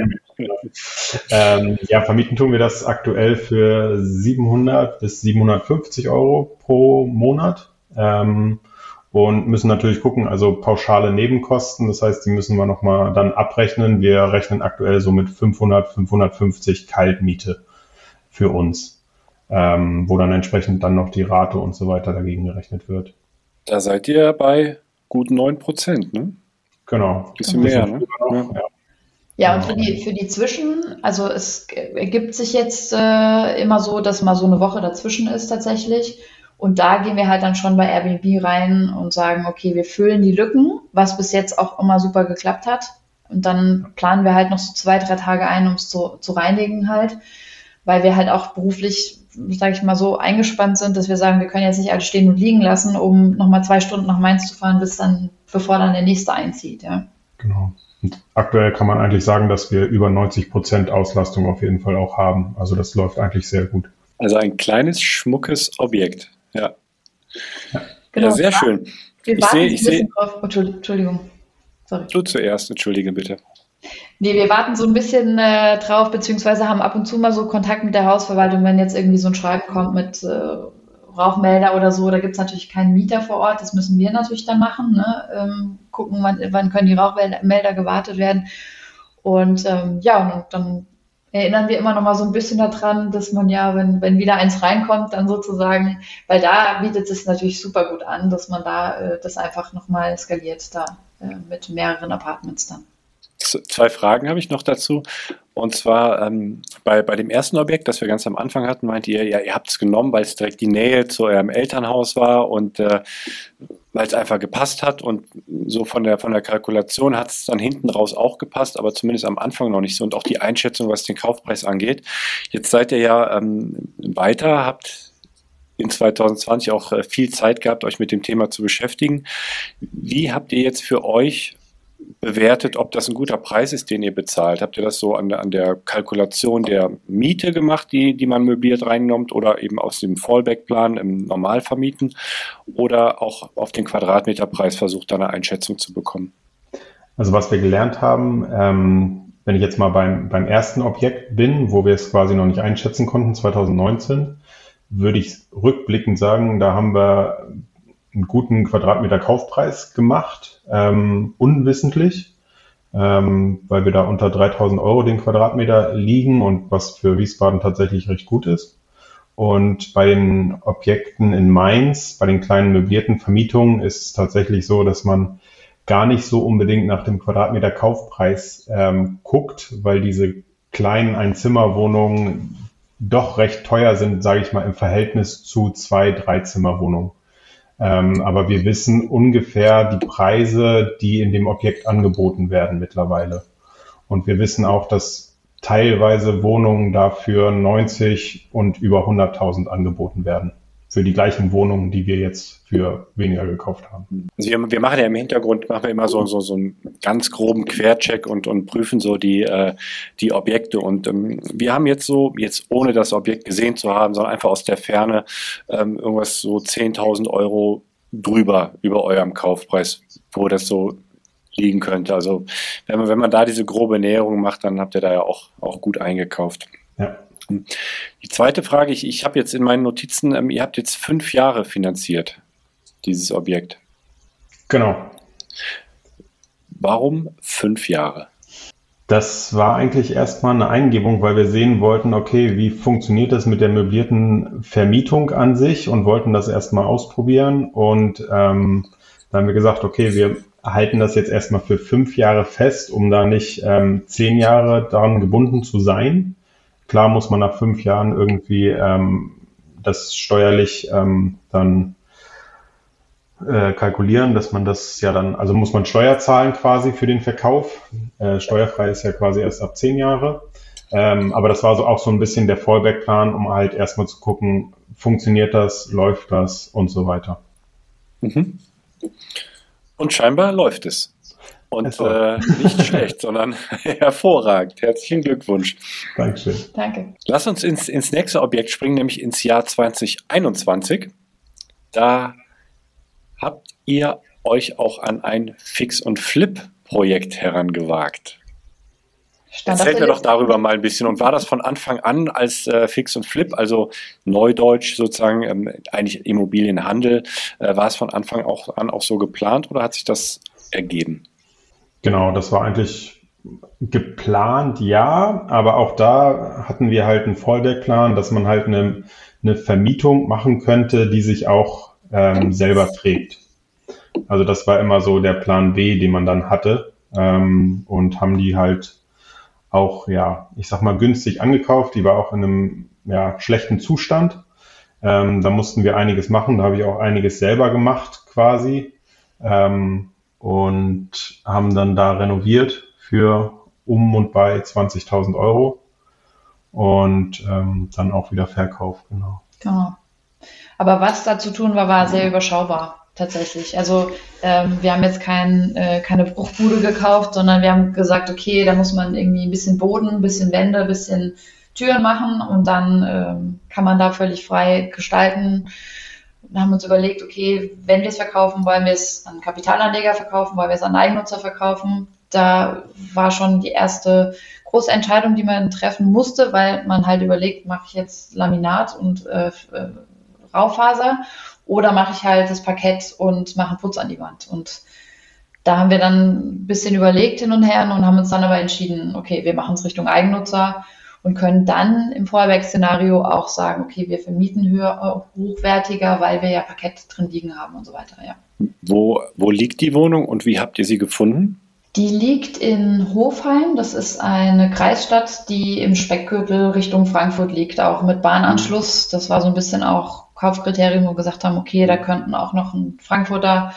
ähm, ja, vermieten tun wir das aktuell für siebenhundert bis siebenhundertfünfzig Euro pro Monat. Ähm, und müssen natürlich gucken, also pauschale Nebenkosten, das heißt, die müssen wir nochmal dann abrechnen. Wir rechnen aktuell so mit fünfhundert, fünfhundertfünfzig Kaltmiete für uns, ähm, wo dann entsprechend dann noch die Rate und so weiter dagegen gerechnet wird. Da seid ihr bei gut neun Prozent, ne? Genau. Bisschen mehr, ne? Noch, Ja. ja. Ja, und für die, für die Zwischen, also es ergibt sich jetzt äh, immer so, dass mal so eine Woche dazwischen ist tatsächlich. Und da gehen wir halt dann schon bei Airbnb rein und sagen, okay, wir füllen die Lücken, was bis jetzt auch immer super geklappt hat. Und dann planen wir halt noch so zwei, drei Tage ein, um es zu, zu reinigen halt, weil wir halt auch beruflich, sage ich mal so, eingespannt sind, dass wir sagen, wir können jetzt nicht alles stehen und liegen lassen, um nochmal zwei Stunden nach Mainz zu fahren, bis dann, bevor dann der nächste einzieht, ja. Genau. Und aktuell kann man eigentlich sagen, dass wir über neunzig Prozent Auslastung auf jeden Fall auch haben. Also das läuft eigentlich sehr gut. Also ein kleines, schmuckes Objekt. Ja, Genau. ja sehr schön. Wir Ich warten sehe, so ich ein bisschen sehe, drauf. Entschuldigung. Entschuldigung. Sorry. du zuerst, entschuldige bitte. Nee, wir warten so ein bisschen äh, drauf, beziehungsweise haben ab und zu mal so Kontakt mit der Hausverwaltung, wenn jetzt irgendwie so ein Schreiben kommt mit äh, Rauchmelder oder so, da gibt es natürlich keinen Mieter vor Ort, das müssen wir natürlich dann machen, ne? Ähm, gucken, wann, wann können die Rauchmelder gewartet werden. Und ähm, ja, und dann erinnern wir immer noch mal so ein bisschen daran, dass man ja, wenn, wenn wieder eins reinkommt, dann sozusagen, weil da bietet es natürlich super gut an, dass man da äh, das einfach nochmal skaliert da äh, mit mehreren Apartments dann. Z- Zwei Fragen habe ich noch dazu. Und zwar ähm, bei, bei dem ersten Objekt, das wir ganz am Anfang hatten, meint ihr, ja, ihr habt es genommen, weil es direkt die Nähe zu eurem Elternhaus war und äh, weil es einfach gepasst hat. Und so von der, von der Kalkulation hat es dann hinten raus auch gepasst, aber zumindest am Anfang noch nicht so. Und auch die Einschätzung, was den Kaufpreis angeht. Jetzt seid ihr ja ähm, weiter, habt in zwanzig zwanzig auch äh, viel Zeit gehabt, euch mit dem Thema zu beschäftigen. Wie habt ihr jetzt für euch bewertet, ob das ein guter Preis ist, den ihr bezahlt? Habt ihr das so an der, an der Kalkulation der Miete gemacht, die, die man möbliert reinnimmt, oder eben aus dem Fallback-Plan im Normalvermieten, oder auch auf den Quadratmeterpreis versucht, da eine Einschätzung zu bekommen? Also was wir gelernt haben, ähm, wenn ich jetzt mal beim, beim ersten Objekt bin, wo wir es quasi noch nicht einschätzen konnten, zwanzig neunzehn, würde ich rückblickend sagen, da haben wir einen guten Quadratmeter Kaufpreis gemacht, ähm, unwissentlich, ähm, weil wir da unter dreitausend Euro den Quadratmeter liegen und was für Wiesbaden tatsächlich recht gut ist. Und bei den Objekten in Mainz, bei den kleinen möblierten Vermietungen ist es tatsächlich so, dass man gar nicht so unbedingt nach dem Quadratmeter Kaufpreis ähm, guckt, weil diese kleinen Einzimmerwohnungen doch recht teuer sind, sage ich mal, im Verhältnis zu zwei Dreizimmerwohnungen. Ähm, aber wir wissen ungefähr die Preise, die in dem Objekt angeboten werden mittlerweile. Und wir wissen auch, dass teilweise Wohnungen dafür neunzig und über hunderttausend angeboten werden. Für die gleichen Wohnungen, die wir jetzt für weniger gekauft haben. Also wir, wir machen ja im Hintergrund machen wir immer so, so, so einen ganz groben Quercheck und, und prüfen so die, äh, die Objekte. Und ähm, wir haben jetzt so, jetzt ohne das Objekt gesehen zu haben, sondern einfach aus der Ferne ähm, irgendwas so zehntausend Euro drüber, über eurem Kaufpreis, wo das so liegen könnte. Also wenn man, wenn man da diese grobe Näherung macht, dann habt ihr da ja auch, auch gut eingekauft. Ja. Die zweite Frage, ich, ich habe jetzt in meinen Notizen, ähm, ihr habt jetzt fünf Jahre finanziert, dieses Objekt. Genau. Warum fünf Jahre? Das war eigentlich erstmal eine Eingebung, weil wir sehen wollten, okay, wie funktioniert das mit der möblierten Vermietung an sich und wollten das erstmal ausprobieren. Und ähm, dann haben wir gesagt, okay, wir halten das jetzt erstmal für fünf Jahre fest, um da nicht ähm, zehn Jahre daran gebunden zu sein. Klar muss man nach fünf Jahren irgendwie ähm, das steuerlich ähm, dann äh, kalkulieren, dass man das ja dann, also muss man Steuer zahlen quasi für den Verkauf. Äh, steuerfrei ist ja quasi erst ab zehn Jahre. Ähm, aber das war so auch so ein bisschen der Fallback-Plan, um halt erstmal zu gucken, funktioniert das, läuft das und so weiter. Mhm. Und scheinbar läuft es. Und äh, nicht schlecht, sondern hervorragend. Herzlichen Glückwunsch. Dankeschön. Danke. Lass uns ins, ins nächste Objekt springen, nämlich ins Jahr zwanzig einundzwanzig. Da habt ihr euch auch an ein Fix- und Flip-Projekt herangewagt. Stand Erzählt mir doch darüber mal ein bisschen. Und war das von Anfang an als äh, Fix und Flip, also Neudeutsch sozusagen, ähm, eigentlich Immobilienhandel, äh, war es von Anfang auch an auch so geplant oder hat sich das ergeben? Genau, das war eigentlich geplant, ja, aber auch da hatten wir halt einen Fallback-Plan, dass man halt eine, eine Vermietung machen könnte, die sich auch ähm, selber trägt. Also das war immer so der Plan B, den man dann hatte, ähm, und haben die halt auch, ja, ich sag mal, günstig angekauft. Die war auch in einem ja, schlechten Zustand. Ähm, da mussten wir einiges machen, da habe ich auch einiges selber gemacht quasi. Ähm, und haben dann da renoviert für um und bei zwanzigtausend Euro und ähm, dann auch wieder verkauft, genau. Genau. Aber was da zu tun war, war sehr überschaubar tatsächlich. Also ähm, wir haben jetzt kein, äh, keine Bruchbude gekauft, sondern wir haben gesagt, okay, da muss man irgendwie ein bisschen Boden, ein bisschen Wände, ein bisschen Türen machen und dann ähm, kann man da völlig frei gestalten. Wir haben uns überlegt, okay, wenn wir es verkaufen, wollen wir es an Kapitalanleger verkaufen, wollen wir es an Eigennutzer verkaufen. Da war schon die erste große Entscheidung, die man treffen musste, weil man halt überlegt, mache ich jetzt Laminat und äh, Raufaser oder mache ich halt das Parkett und mache einen Putz an die Wand. Und da haben wir dann ein bisschen überlegt hin und her und haben uns dann aber entschieden, okay, wir machen es Richtung Eigennutzer und können dann im Feuerwerksszenario auch sagen, okay, wir vermieten höher, hochwertiger, weil wir ja Parkett drin liegen haben und so weiter. Ja. Wo, wo liegt die Wohnung und wie habt ihr sie gefunden? Die liegt in Hofheim. Das ist eine Kreisstadt, die im Speckgürtel Richtung Frankfurt liegt, auch mit Bahnanschluss. Das war so ein bisschen auch Kaufkriterium, wo wir gesagt haben, okay, da könnten auch noch ein Frankfurter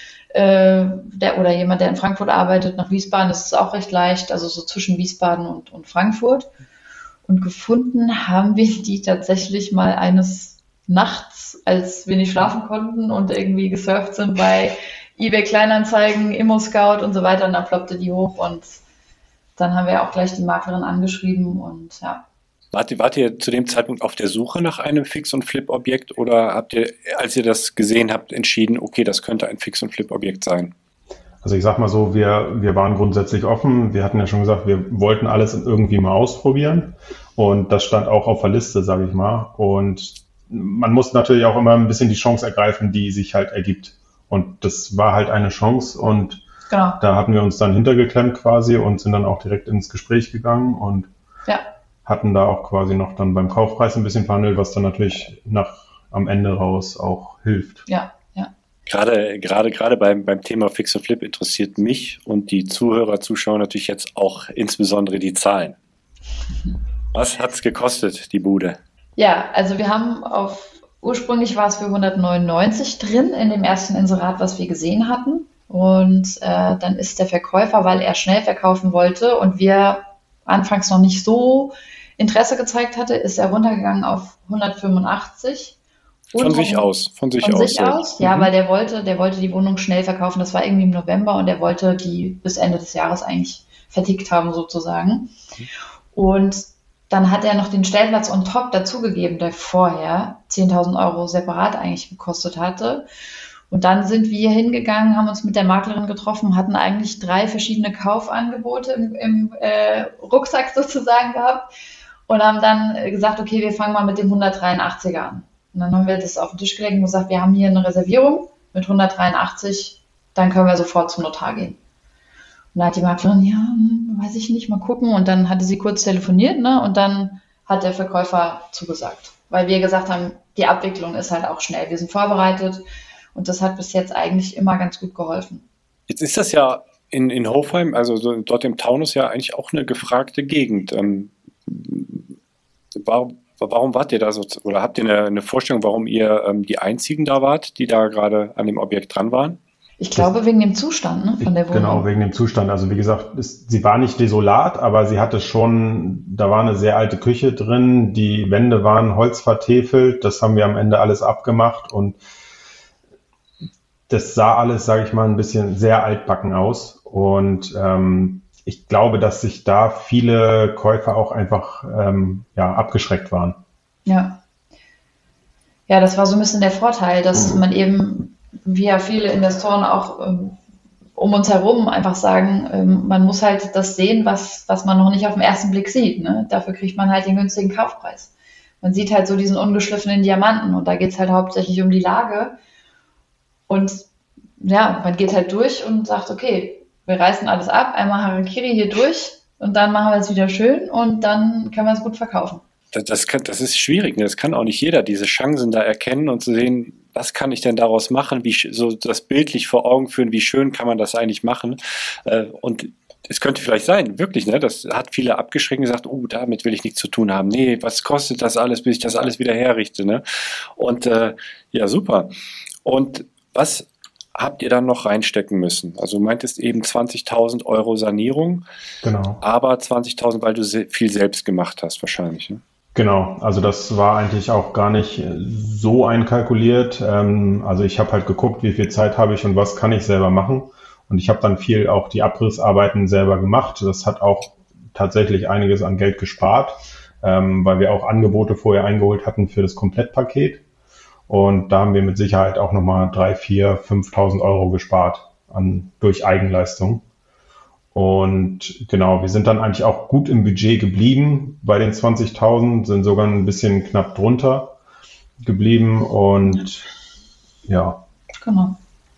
äh, der, oder jemand, der in Frankfurt arbeitet, nach Wiesbaden. Das ist auch recht leicht, also so zwischen Wiesbaden und, und Frankfurt. Und gefunden haben wir die tatsächlich mal eines Nachts, als wir nicht schlafen konnten und irgendwie gesurft sind bei eBay Kleinanzeigen, ImmoScout und so weiter. Und dann ploppte die hoch und dann haben wir auch gleich die Maklerin angeschrieben und ja. Wart ihr, wart ihr zu dem Zeitpunkt auf der Suche nach einem Fix- und Flip-Objekt oder habt ihr, als ihr das gesehen habt, entschieden, okay, das könnte ein Fix- und Flip-Objekt sein? Also ich sag mal so, wir, wir waren grundsätzlich offen. Wir hatten ja schon gesagt, wir wollten alles irgendwie mal ausprobieren. Und das stand auch auf der Liste, sage ich mal. Und man muss natürlich auch immer ein bisschen die Chance ergreifen, die sich halt ergibt. Und das war halt eine Chance. Und genau. Da hatten wir uns dann hintergeklemmt quasi und sind dann auch direkt ins Gespräch gegangen und ja. hatten da auch quasi noch dann beim Kaufpreis ein bisschen verhandelt, was dann natürlich nach am Ende raus auch hilft. Ja. Gerade, gerade, gerade beim, beim Thema Fix und Flip interessiert mich und die Zuhörer, Zuschauer natürlich jetzt auch insbesondere die Zahlen. Was hat es gekostet, die Bude? Ja, also wir haben auf, ursprünglich war es für hundertneunundneunzig drin in dem ersten Inserat, was wir gesehen hatten. Und äh, dann ist der Verkäufer, weil er schnell verkaufen wollte und wir anfangs noch nicht so Interesse gezeigt hatte, ist er runtergegangen auf hundertfünfundachtzig. Von sich aus, von sich von aus. sich so. aus, ja, Mhm. weil der wollte, der wollte die Wohnung schnell verkaufen. Das war irgendwie im November und der wollte die bis Ende des Jahres eigentlich vertickt haben sozusagen. Und dann hat er noch den Stellplatz on top dazugegeben, der vorher zehntausend Euro separat eigentlich gekostet hatte. Und dann sind wir hingegangen, haben uns mit der Maklerin getroffen, hatten eigentlich drei verschiedene Kaufangebote im, im äh, Rucksack sozusagen gehabt und haben dann gesagt, okay, wir fangen mal mit dem hundertdreiundachtziger an. Und dann haben wir das auf den Tisch gelegt und gesagt, wir haben hier eine Reservierung mit hundertdreiundachtzig, dann können wir sofort zum Notar gehen. Und da hat die Maklerin, ja, hm, weiß ich nicht, mal gucken. Und dann hatte sie kurz telefoniert, ne? Und dann hat der Verkäufer zugesagt. Weil wir gesagt haben, die Abwicklung ist halt auch schnell. Wir sind vorbereitet und das hat bis jetzt eigentlich immer ganz gut geholfen. Jetzt ist das ja in, in Hofheim, also so dort im Taunus ja eigentlich auch eine gefragte Gegend. Ähm, warum, warum wart ihr da so, oder habt ihr eine, eine Vorstellung, warum ihr ähm, die Einzigen da wart, die da gerade an dem Objekt dran waren? Ich glaube, wegen dem Zustand, ne, von der Wohnung. Genau, wegen dem Zustand. Also wie gesagt, es, sie war nicht desolat, aber sie hatte schon, da war eine sehr alte Küche drin, die Wände waren holzvertefelt, das haben wir am Ende alles abgemacht und das sah alles, sage ich mal, ein bisschen sehr altbacken aus. Und ähm, ich glaube, dass sich da viele Käufer auch einfach ähm, ja, abgeschreckt waren. Ja. Ja, das war so ein bisschen der Vorteil, dass man eben, wie ja viele Investoren auch ähm, um uns herum einfach sagen, ähm, man muss halt das sehen, was, was man noch nicht auf den ersten Blick sieht. Ne? Dafür kriegt man halt den günstigen Kaufpreis. Man sieht halt so diesen ungeschliffenen Diamanten und da geht es halt hauptsächlich um die Lage. Und ja, man geht halt durch und sagt, okay, wir reißen alles ab, einmal Harakiri hier durch und dann machen wir es wieder schön und dann können wir es gut verkaufen. Das, das, kann, das ist schwierig, ne? Das kann auch nicht jeder, diese Chancen da erkennen und zu sehen, was kann ich denn daraus machen, wie so das bildlich vor Augen führen, wie schön kann man das eigentlich machen. Und es könnte vielleicht sein, wirklich, ne? Das hat viele abgeschreckt und gesagt, oh, damit will ich nichts zu tun haben. Nee, was kostet das alles, bis ich das alles wieder herrichte, ne? Und äh, ja, super. Und was habt ihr dann noch reinstecken müssen? Also du meintest eben zwanzigtausend Euro Sanierung, Genau. aber zwanzigtausend, weil du viel selbst gemacht hast wahrscheinlich, ne? Genau, also das war eigentlich auch gar nicht so einkalkuliert. Ähm, also ich habe halt geguckt, wie viel Zeit habe ich und was kann ich selber machen. Und ich habe dann viel auch die Abrissarbeiten selber gemacht. Das hat auch tatsächlich einiges an Geld gespart, ähm, weil wir auch Angebote vorher eingeholt hatten für das Komplettpaket. Und da haben wir mit Sicherheit auch nochmal drei, vier, fünftausend Euro gespart an, durch Eigenleistung. Und genau, wir sind dann eigentlich auch gut im Budget geblieben bei den zwanzigtausend, sind sogar ein bisschen knapp drunter geblieben und ja. Genau.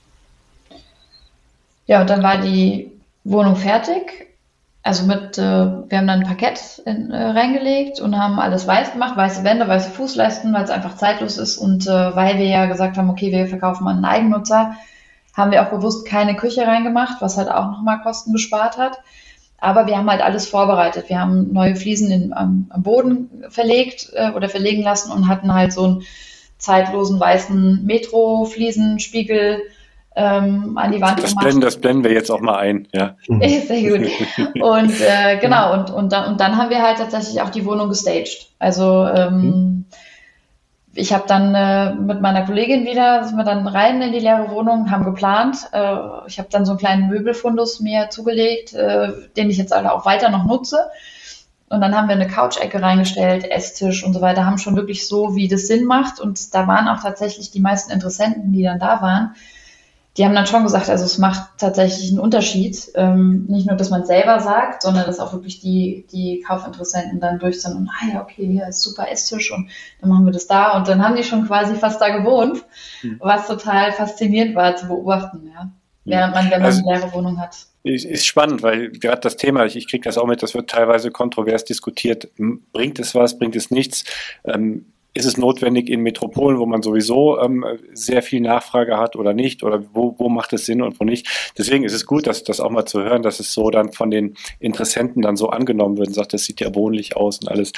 Ja, und dann war die Wohnung fertig. Also mit, äh, wir haben dann ein Parkett in, äh, reingelegt und haben alles weiß gemacht, weiße Wände, weiße Fußleisten, weil es einfach zeitlos ist und äh, weil wir ja gesagt haben, okay, wir verkaufen an einen Eigennutzer, haben wir auch bewusst keine Küche reingemacht, was halt auch nochmal Kosten gespart hat. Aber wir haben halt alles vorbereitet. Wir haben neue Fliesen in, am, am Boden verlegt äh, oder verlegen lassen und hatten halt so einen zeitlosen weißen Metro-Fliesenspiegel ähm, an die Wand das gemacht. Blenden, das blenden wir jetzt auch mal ein, ja. Sehr gut. Und äh, genau, und, und, dann, und dann haben wir halt tatsächlich auch die Wohnung gestaged. Also ähm, mhm. ich habe dann äh, mit meiner Kollegin wieder, sind wir dann rein in die leere Wohnung, haben geplant. Äh, ich habe dann so einen kleinen Möbelfundus mir zugelegt, äh, den ich jetzt alle auch weiter noch nutze. Und dann haben wir eine Couch-Ecke reingestellt, Esstisch und so weiter, haben schon wirklich so, wie das Sinn macht. Und da waren auch tatsächlich die meisten Interessenten, die dann da waren, die haben dann schon gesagt, also es macht tatsächlich einen Unterschied. Ähm, nicht nur, dass man es selber sagt, sondern dass auch wirklich die, die Kaufinteressenten dann durch sind und, ah ja, okay, hier ist super Esstisch und dann machen wir das da. Und dann haben die schon quasi fast da gewohnt, mhm. was total faszinierend war zu beobachten, ja. Während man, wenn man also, eine leere Wohnung hat. Ist spannend, weil gerade das Thema, ich, ich kriege das auch mit, das wird teilweise kontrovers diskutiert. Bringt es was, bringt es nichts? Ähm, Ist es notwendig in Metropolen, wo man sowieso ähm, sehr viel Nachfrage hat oder nicht? Oder wo, wo macht es Sinn und wo nicht? Deswegen ist es gut, dass das auch mal zu hören, dass es so dann von den Interessenten dann so angenommen wird und sagt, das sieht ja wohnlich aus und alles.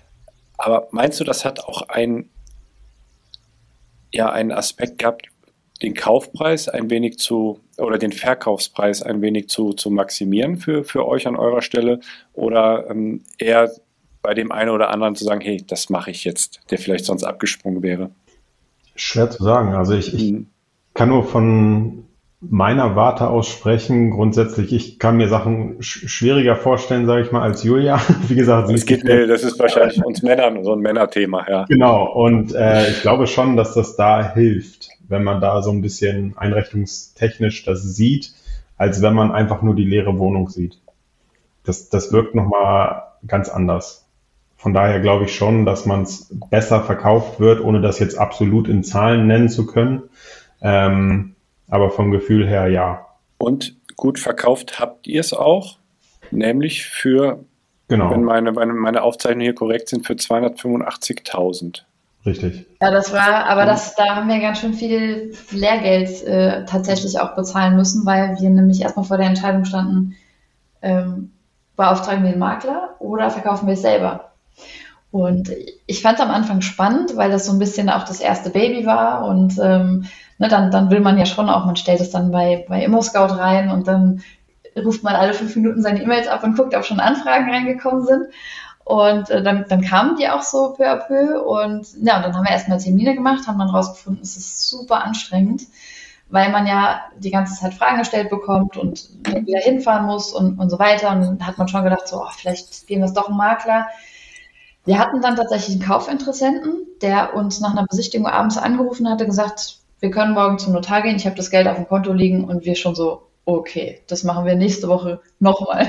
Aber meinst du, das hat auch ein, ja, einen Aspekt gehabt, den Kaufpreis ein wenig zu, oder den Verkaufspreis ein wenig zu, zu maximieren für, für euch an eurer Stelle, oder ähm, eher bei dem einen oder anderen zu sagen, hey, das mache ich jetzt, der vielleicht sonst abgesprungen wäre? Schwer zu sagen. Also ich, ich Mhm. kann nur von meiner Warte aus sprechen. Grundsätzlich, ich kann mir Sachen sch schwieriger vorstellen, sage ich mal, als Julia. Wie gesagt, sie Das ist geht mir, das ist wahrscheinlich uns Männern so ein Männerthema, ja. genau. Und äh, ich glaube schon, dass das da hilft, wenn man da so ein bisschen einrichtungstechnisch das sieht, als wenn man einfach nur die leere Wohnung sieht. Das, das wirkt nochmal ganz anders. Von daher glaube ich schon, dass man es besser verkauft wird, ohne das jetzt absolut in Zahlen nennen zu können. Ähm, aber vom Gefühl her ja. Und gut verkauft habt ihr es auch, nämlich für, Genau, wenn meine, meine, meine Aufzeichnungen hier korrekt sind, für zweihundertfünfundachtzigtausend. richtig. Ja, das war, aber das, da haben wir ganz schön viel Lehrgeld äh, tatsächlich auch bezahlen müssen, weil wir nämlich erstmal vor der Entscheidung standen, ähm, beauftragen wir den Makler oder verkaufen wir es selber. Und ich fand es am Anfang spannend, weil das so ein bisschen auch das erste Baby war und ähm, ne, dann, dann will man ja schon auch, man stellt es dann bei, bei ImmoScout rein und dann ruft man alle fünf Minuten seine E-Mails ab und guckt, ob schon Anfragen reingekommen sind. Und äh, dann, dann kamen die auch so peu à peu und ja, und dann haben wir erstmal Termine gemacht, haben dann rausgefunden, es ist super anstrengend, weil man ja die ganze Zeit Fragen gestellt bekommt und wieder hinfahren muss und, und so weiter. Und dann hat man schon gedacht, so, oh, vielleicht gehen wir es doch einen Makler. Wir hatten dann tatsächlich einen Kaufinteressenten, der uns nach einer Besichtigung abends angerufen hatte, gesagt, wir können morgen zum Notar gehen, ich habe das Geld auf dem Konto liegen und wir schon so, okay, das machen wir nächste Woche nochmal.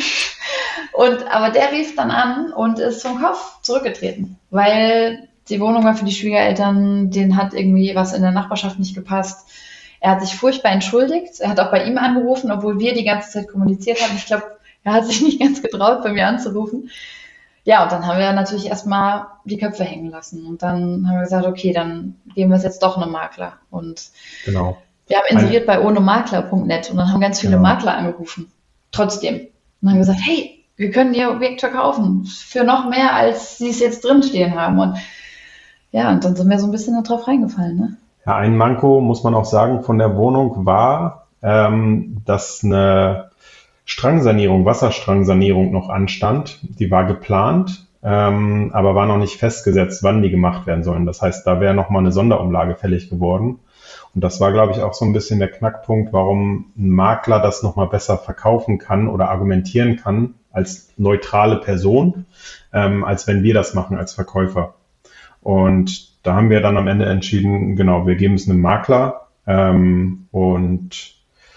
Und, aber der rief dann an und ist vom Kauf zurückgetreten, weil die Wohnung war für die Schwiegereltern, denen hat irgendwie was in der Nachbarschaft nicht gepasst. Er hat sich furchtbar entschuldigt, er hat auch bei ihm angerufen, obwohl wir die ganze Zeit kommuniziert haben. Ich glaube, er hat sich nicht ganz getraut, bei mir anzurufen. Ja, und dann haben wir natürlich erstmal die Köpfe hängen lassen. Und dann haben wir gesagt, okay, dann geben wir es jetzt doch einem Makler. Und Genau. wir haben inseriert bei ohne makler punkt net und dann haben ganz viele Genau. Makler angerufen. Trotzdem. Und haben gesagt, hey, wir können Ihr Objekt verkaufen. Für noch mehr, als Sie es jetzt drinstehen haben. Und ja, und dann sind wir so ein bisschen darauf reingefallen, ne? Ja, ein Manko, muss man auch sagen, von der Wohnung war, ähm, dass eine Strangsanierung, Wasserstrangsanierung noch anstand. Die war geplant, ähm, aber war noch nicht festgesetzt, wann die gemacht werden sollen. Das heißt, da wäre nochmal eine Sonderumlage fällig geworden. Und das war, glaube ich, auch so ein bisschen der Knackpunkt, warum ein Makler das nochmal besser verkaufen kann oder argumentieren kann als neutrale Person, ähm, als wenn wir das machen als Verkäufer. Und da haben wir dann am Ende entschieden, genau, wir geben es einem Makler. Ähm, und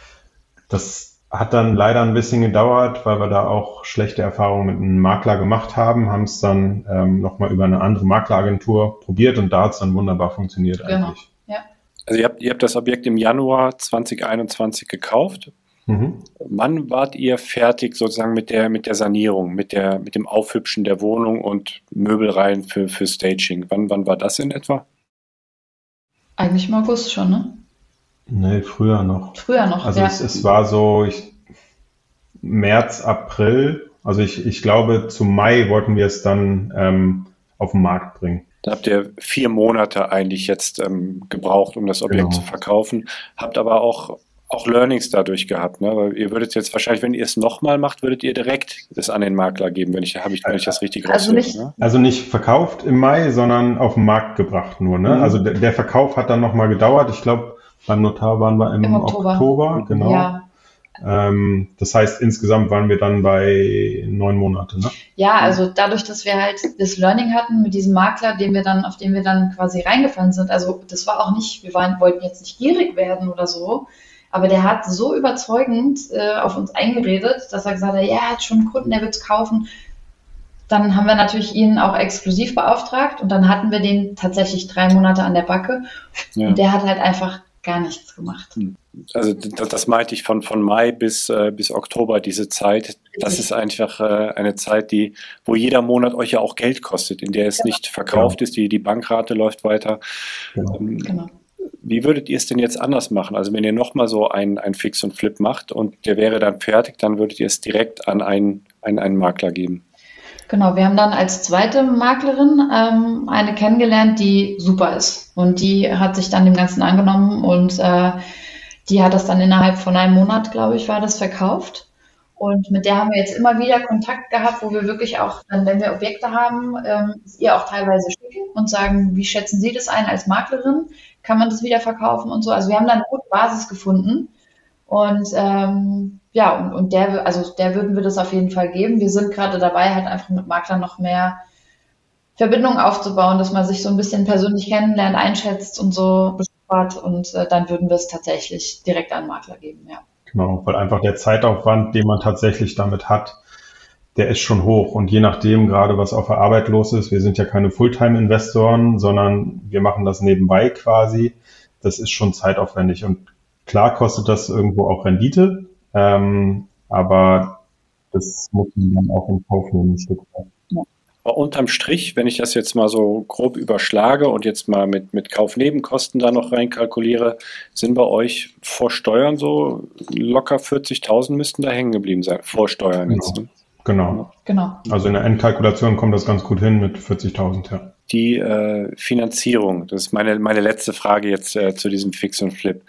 das hat dann leider ein bisschen gedauert, weil wir da auch schlechte Erfahrungen mit einem Makler gemacht haben, haben es dann ähm, nochmal über eine andere Makleragentur probiert und da hat es dann wunderbar funktioniert Genau. eigentlich. Ja. Also ihr habt, ihr habt das Objekt im Januar zweitausendeinundzwanzig gekauft. Mhm. Wann wart ihr fertig sozusagen mit der, mit der Sanierung, mit der, mit dem Aufhübschen der Wohnung und Möbelreihen für, für Staging? Wann, wann war das in etwa? Eigentlich im August schon, ne? Nee, früher noch. Früher noch, Also ja. es, es war so ich, März, April. Also ich, ich glaube, zu Mai wollten wir es dann ähm, auf den Markt bringen. Da habt ihr vier Monate eigentlich jetzt ähm, gebraucht, um das Objekt Genau. zu verkaufen. Habt aber auch, auch Learnings dadurch gehabt, ne? Weil ihr würdet jetzt wahrscheinlich, wenn ihr es nochmal macht, würdet ihr direkt das an den Makler geben, wenn ich, habe ich, wenn ich das richtig Also raushöre, nicht- ne? Also nicht verkauft im Mai, sondern auf den Markt gebracht nur. Ne? Mhm. Also der, der Verkauf hat dann nochmal gedauert. Ich glaube, beim Notar waren wir im, Im Oktober. Oktober, genau. Ja. Ähm, das heißt, insgesamt waren wir dann bei neun Monate. Ne? Ja, also dadurch, dass wir halt das Learning hatten mit diesem Makler, den wir dann, auf den wir dann quasi reingefallen sind. Also das war auch nicht, wir waren, wollten jetzt nicht gierig werden oder so, aber der hat so überzeugend äh, auf uns eingeredet, dass er gesagt hat, ja, er hat schon einen Kunden, der wird es kaufen. Dann haben wir natürlich ihn auch exklusiv beauftragt und dann hatten wir den tatsächlich drei Monate an der Backe Ja. und der hat halt einfach gar nichts gemacht. Also das, das meinte ich von, von Mai bis, äh, bis Oktober, diese Zeit. Das ist einfach äh, eine Zeit, die, wo jeder Monat euch ja auch Geld kostet, in der es nicht verkauft ist, die, die Bankrate läuft weiter. Genau. Ähm, Genau. Wie würdet ihr es denn jetzt anders machen? Also wenn ihr nochmal so ein, ein Fix und Flip macht und der wäre dann fertig, dann würdet ihr es direkt an einen, einen, einen Makler geben. Genau, wir haben dann als zweite Maklerin ähm, eine kennengelernt, die super ist. Und die hat sich dann dem Ganzen angenommen und äh, die hat das dann innerhalb von einem Monat, glaube ich, war das verkauft. Und mit der haben wir jetzt immer wieder Kontakt gehabt, wo wir wirklich auch, dann, wenn wir Objekte haben, ähm, ihr auch teilweise schicken und sagen, wie schätzen Sie das ein als Maklerin? Kann man das wieder verkaufen und so? Also wir haben da eine gute Basis gefunden. Und ähm, ja, und, und der, also der würden wir das auf jeden Fall geben. Wir sind gerade dabei, halt einfach mit Maklern noch mehr Verbindungen aufzubauen, dass man sich so ein bisschen persönlich kennenlernt, einschätzt und so bespart. Und äh, dann würden wir es tatsächlich direkt an den Makler geben, ja. Genau, weil einfach der Zeitaufwand, den man tatsächlich damit hat, der ist schon hoch. Und je nachdem, gerade was auf der Arbeit los ist, wir sind ja keine Fulltime-Investoren, sondern wir machen das nebenbei quasi. Das ist schon zeitaufwendig. Und klar kostet das irgendwo auch Rendite, ähm, aber das muss man dann auch in Kauf nehmen, ein Stück weit. Ja. Aber unterm Strich, wenn ich das jetzt mal so grob überschlage und jetzt mal mit, mit Kaufnebenkosten da noch reinkalkuliere, sind bei euch vor Steuern so locker vierzigtausend müssten da hängen geblieben sein, vor Steuern jetzt. Ne? Genau. Genau. Also in der Endkalkulation kommt das ganz gut hin mit vierzigtausend, ja. Die äh, Finanzierung, das ist meine, meine letzte Frage jetzt äh, zu diesem Fix und Flip.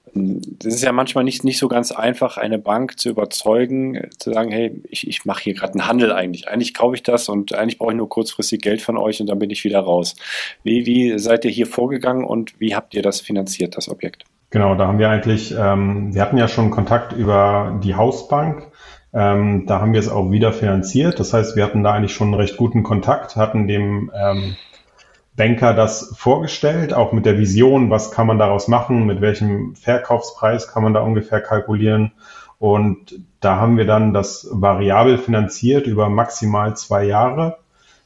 Das ist ja manchmal nicht, nicht so ganz einfach, eine Bank zu überzeugen, zu sagen, hey, ich, ich mache hier gerade einen Handel eigentlich. Eigentlich kaufe ich das und eigentlich brauche ich nur kurzfristig Geld von euch und dann bin ich wieder raus. Wie, wie seid ihr hier vorgegangen und wie habt ihr das finanziert, das Objekt? Genau, da haben wir eigentlich, ähm, wir hatten ja schon Kontakt über die Hausbank. Ähm, da haben wir es auch wieder finanziert. Das heißt, wir hatten da eigentlich schon einen recht guten Kontakt, hatten dem ähm, Banker das vorgestellt, auch mit der Vision, was kann man daraus machen, mit welchem Verkaufspreis kann man da ungefähr kalkulieren. Und da haben wir dann das variabel finanziert über maximal zwei Jahre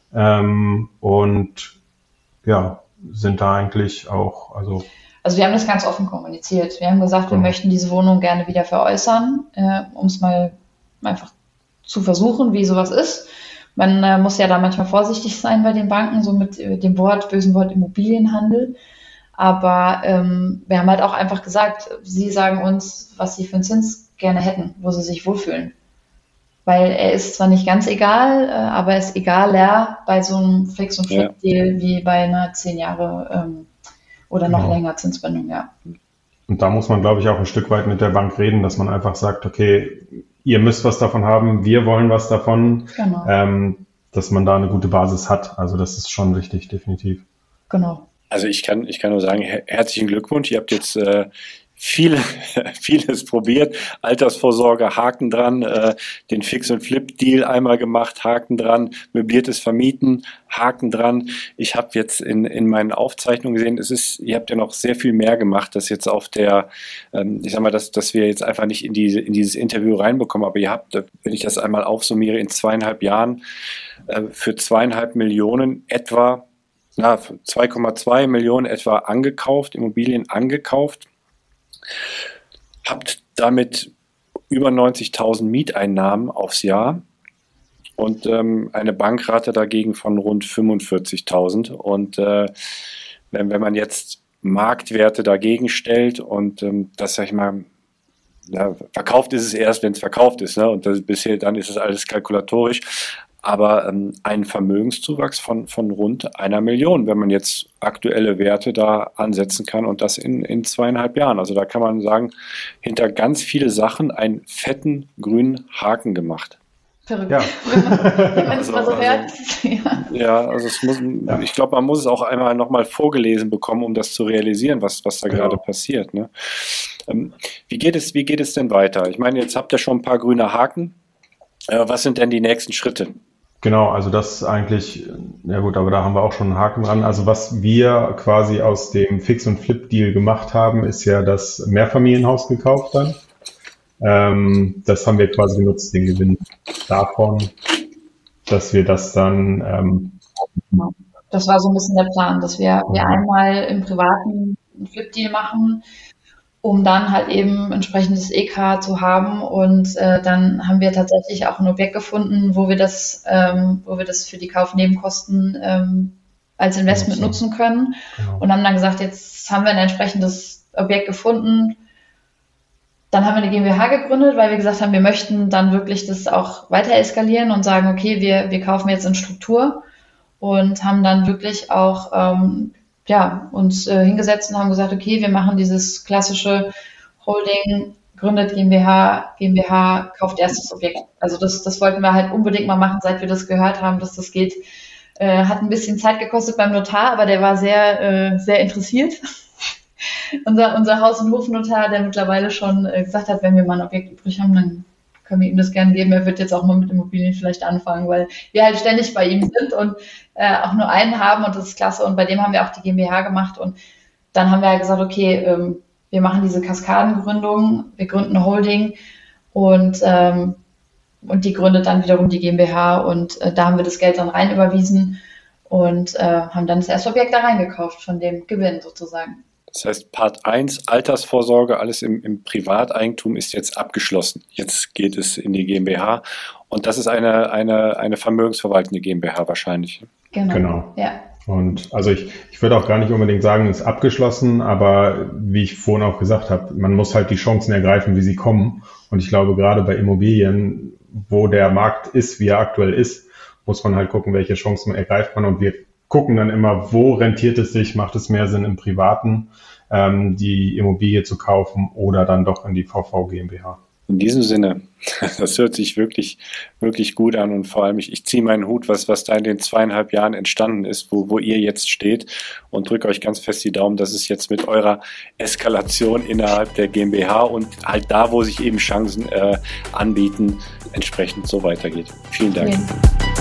ähm, und ja, sind da eigentlich auch, also Also wir haben das ganz offen kommuniziert. Wir haben gesagt, wir Ja. möchten diese Wohnung gerne wieder veräußern, äh, um es mal einfach zu versuchen, wie sowas ist. Man äh, muss ja da manchmal vorsichtig sein bei den Banken, so mit äh, dem Wort, bösen Wort Immobilienhandel. Aber ähm, wir haben halt auch einfach gesagt, sie sagen uns, was sie für einen Zins gerne hätten, wo sie sich wohlfühlen. Weil er ist zwar nicht ganz egal, äh, aber er ist egaler bei so einem Fix- und Ja. Flip-Deal wie bei einer zehn Jahre ähm, oder noch Genau. länger Zinsbindung, ja. Und da muss man, glaube ich, auch ein Stück weit mit der Bank reden, dass man einfach sagt, okay, ihr müsst was davon haben, wir wollen was davon, Genau, ähm, dass man da eine gute Basis hat. Also das ist schon wichtig, definitiv. genau. Also ich kann, ich kann nur sagen, her herzlichen Glückwunsch. Ihr habt jetzt äh, viele, vieles probiert. Altersvorsorge, Haken dran, äh, den Fix- und Flip-Deal einmal gemacht, Haken dran, möbliertes Vermieten, Haken dran. Ich habe jetzt in, in meinen Aufzeichnungen gesehen, es ist, ihr habt ja noch sehr viel mehr gemacht, das jetzt auf der, ähm, ich sag mal, dass, dass wir jetzt einfach nicht in diese, in dieses Interview reinbekommen, aber ihr habt, wenn ich das einmal aufsummiere, in zweieinhalb Jahren äh, für zweieinhalb Millionen etwa na, zwei Komma zwei Millionen etwa angekauft, Immobilien angekauft, habt damit über neunzigtausend Mieteinnahmen aufs Jahr und ähm, eine Bankrate dagegen von rund fünfundvierzigtausend. Und äh, wenn, wenn man jetzt Marktwerte dagegen stellt und ähm, das, sag ich mal, ja, verkauft ist es erst, wenn es verkauft ist, ne? Und das, bisher dann ist es alles kalkulatorisch. Aber ähm, ein Vermögenszuwachs von, von rund einer Million, wenn man jetzt aktuelle Werte da ansetzen kann und das in, in zweieinhalb Jahren. Also da kann man sagen, hinter ganz viele Sachen einen fetten grünen Haken gemacht. Verrückt. Ja. Wenn man wenn man es Also- mal so also- hört. Ja. Ja, also es muss, Ja. ich glaube, man muss es auch einmal nochmal vorgelesen bekommen, um das zu realisieren, was, was da Genau. gerade passiert. Ne? Ähm, wie geht es, wie geht es denn weiter? Ich meine, jetzt habt ihr schon ein paar grüne Haken. Äh, was sind denn die nächsten Schritte? Genau, also das eigentlich, ja gut, aber da haben wir auch schon einen Haken dran. Also was wir quasi aus dem Fix- und Flip-Deal gemacht haben, ist ja das Mehrfamilienhaus gekauft dann. Ähm, das haben wir quasi genutzt, den Gewinn davon, dass wir das dann, ähm, Das war so ein bisschen der Plan, dass wir, wir einmal im Privaten einen Flip-Deal machen, um dann halt eben entsprechendes E K zu haben. Und äh, dann haben wir tatsächlich auch ein Objekt gefunden, wo wir das, ähm, wo wir das für die Kaufnebenkosten ähm, als Investment Nutzen. nutzen können. genau. Und haben dann gesagt, jetzt haben wir ein entsprechendes Objekt gefunden. dann haben wir eine GmbH gegründet, weil wir gesagt haben, wir möchten dann wirklich das auch weiter eskalieren und sagen, okay, wir, wir kaufen jetzt in Struktur und haben dann wirklich auch ähm, ja, uns äh, hingesetzt und haben gesagt, okay, wir machen dieses klassische Holding, gründet GmbH, GmbH, kauft erstes Objekt. Also das, das wollten wir halt unbedingt mal machen, seit wir das gehört haben, dass das geht. Äh, hat ein bisschen Zeit gekostet beim Notar, aber der war sehr, äh, sehr interessiert. unser, unser Haus- und Hofnotar, der mittlerweile schon äh, gesagt hat, wenn wir mal ein Objekt übrig haben, dann können wir ihm das gerne geben. Er wird jetzt auch mal mit Immobilien vielleicht anfangen, weil wir halt ständig bei ihm sind und äh, auch nur einen haben und das ist klasse. Und bei dem haben wir auch die GmbH gemacht und dann haben wir halt gesagt, okay, ähm, wir machen diese Kaskadengründung, wir gründen eine Holding und, ähm, und die gründet dann wiederum die GmbH und äh, da haben wir das Geld dann rein überwiesen und äh, haben dann das erste Objekt da reingekauft von dem Gewinn sozusagen. Das heißt, Part eins, Altersvorsorge, alles im, im Privateigentum ist jetzt abgeschlossen. Jetzt geht es in die GmbH und das ist eine, eine, eine vermögensverwaltende GmbH wahrscheinlich. Genau. Genau. Ja. Und also ich, ich würde auch gar nicht unbedingt sagen, es ist abgeschlossen, aber wie ich vorhin auch gesagt habe, man muss halt die Chancen ergreifen, wie sie kommen. Und ich glaube, gerade bei Immobilien, wo der Markt ist, wie er aktuell ist, muss man halt gucken, welche Chancen ergreift man. Und wir gucken dann immer, wo rentiert es sich, macht es mehr Sinn im Privaten, ähm, die Immobilie zu kaufen oder dann doch in die V V GmbH. In diesem Sinne, das hört sich wirklich, wirklich gut an und vor allem, ich, ich ziehe meinen Hut, was, was da in den zweieinhalb Jahren entstanden ist, wo, wo ihr jetzt steht und drücke euch ganz fest die Daumen, dass es jetzt mit eurer Eskalation innerhalb der GmbH und halt da, wo sich eben Chancen äh, anbieten, entsprechend so weitergeht. Vielen Dank. Okay.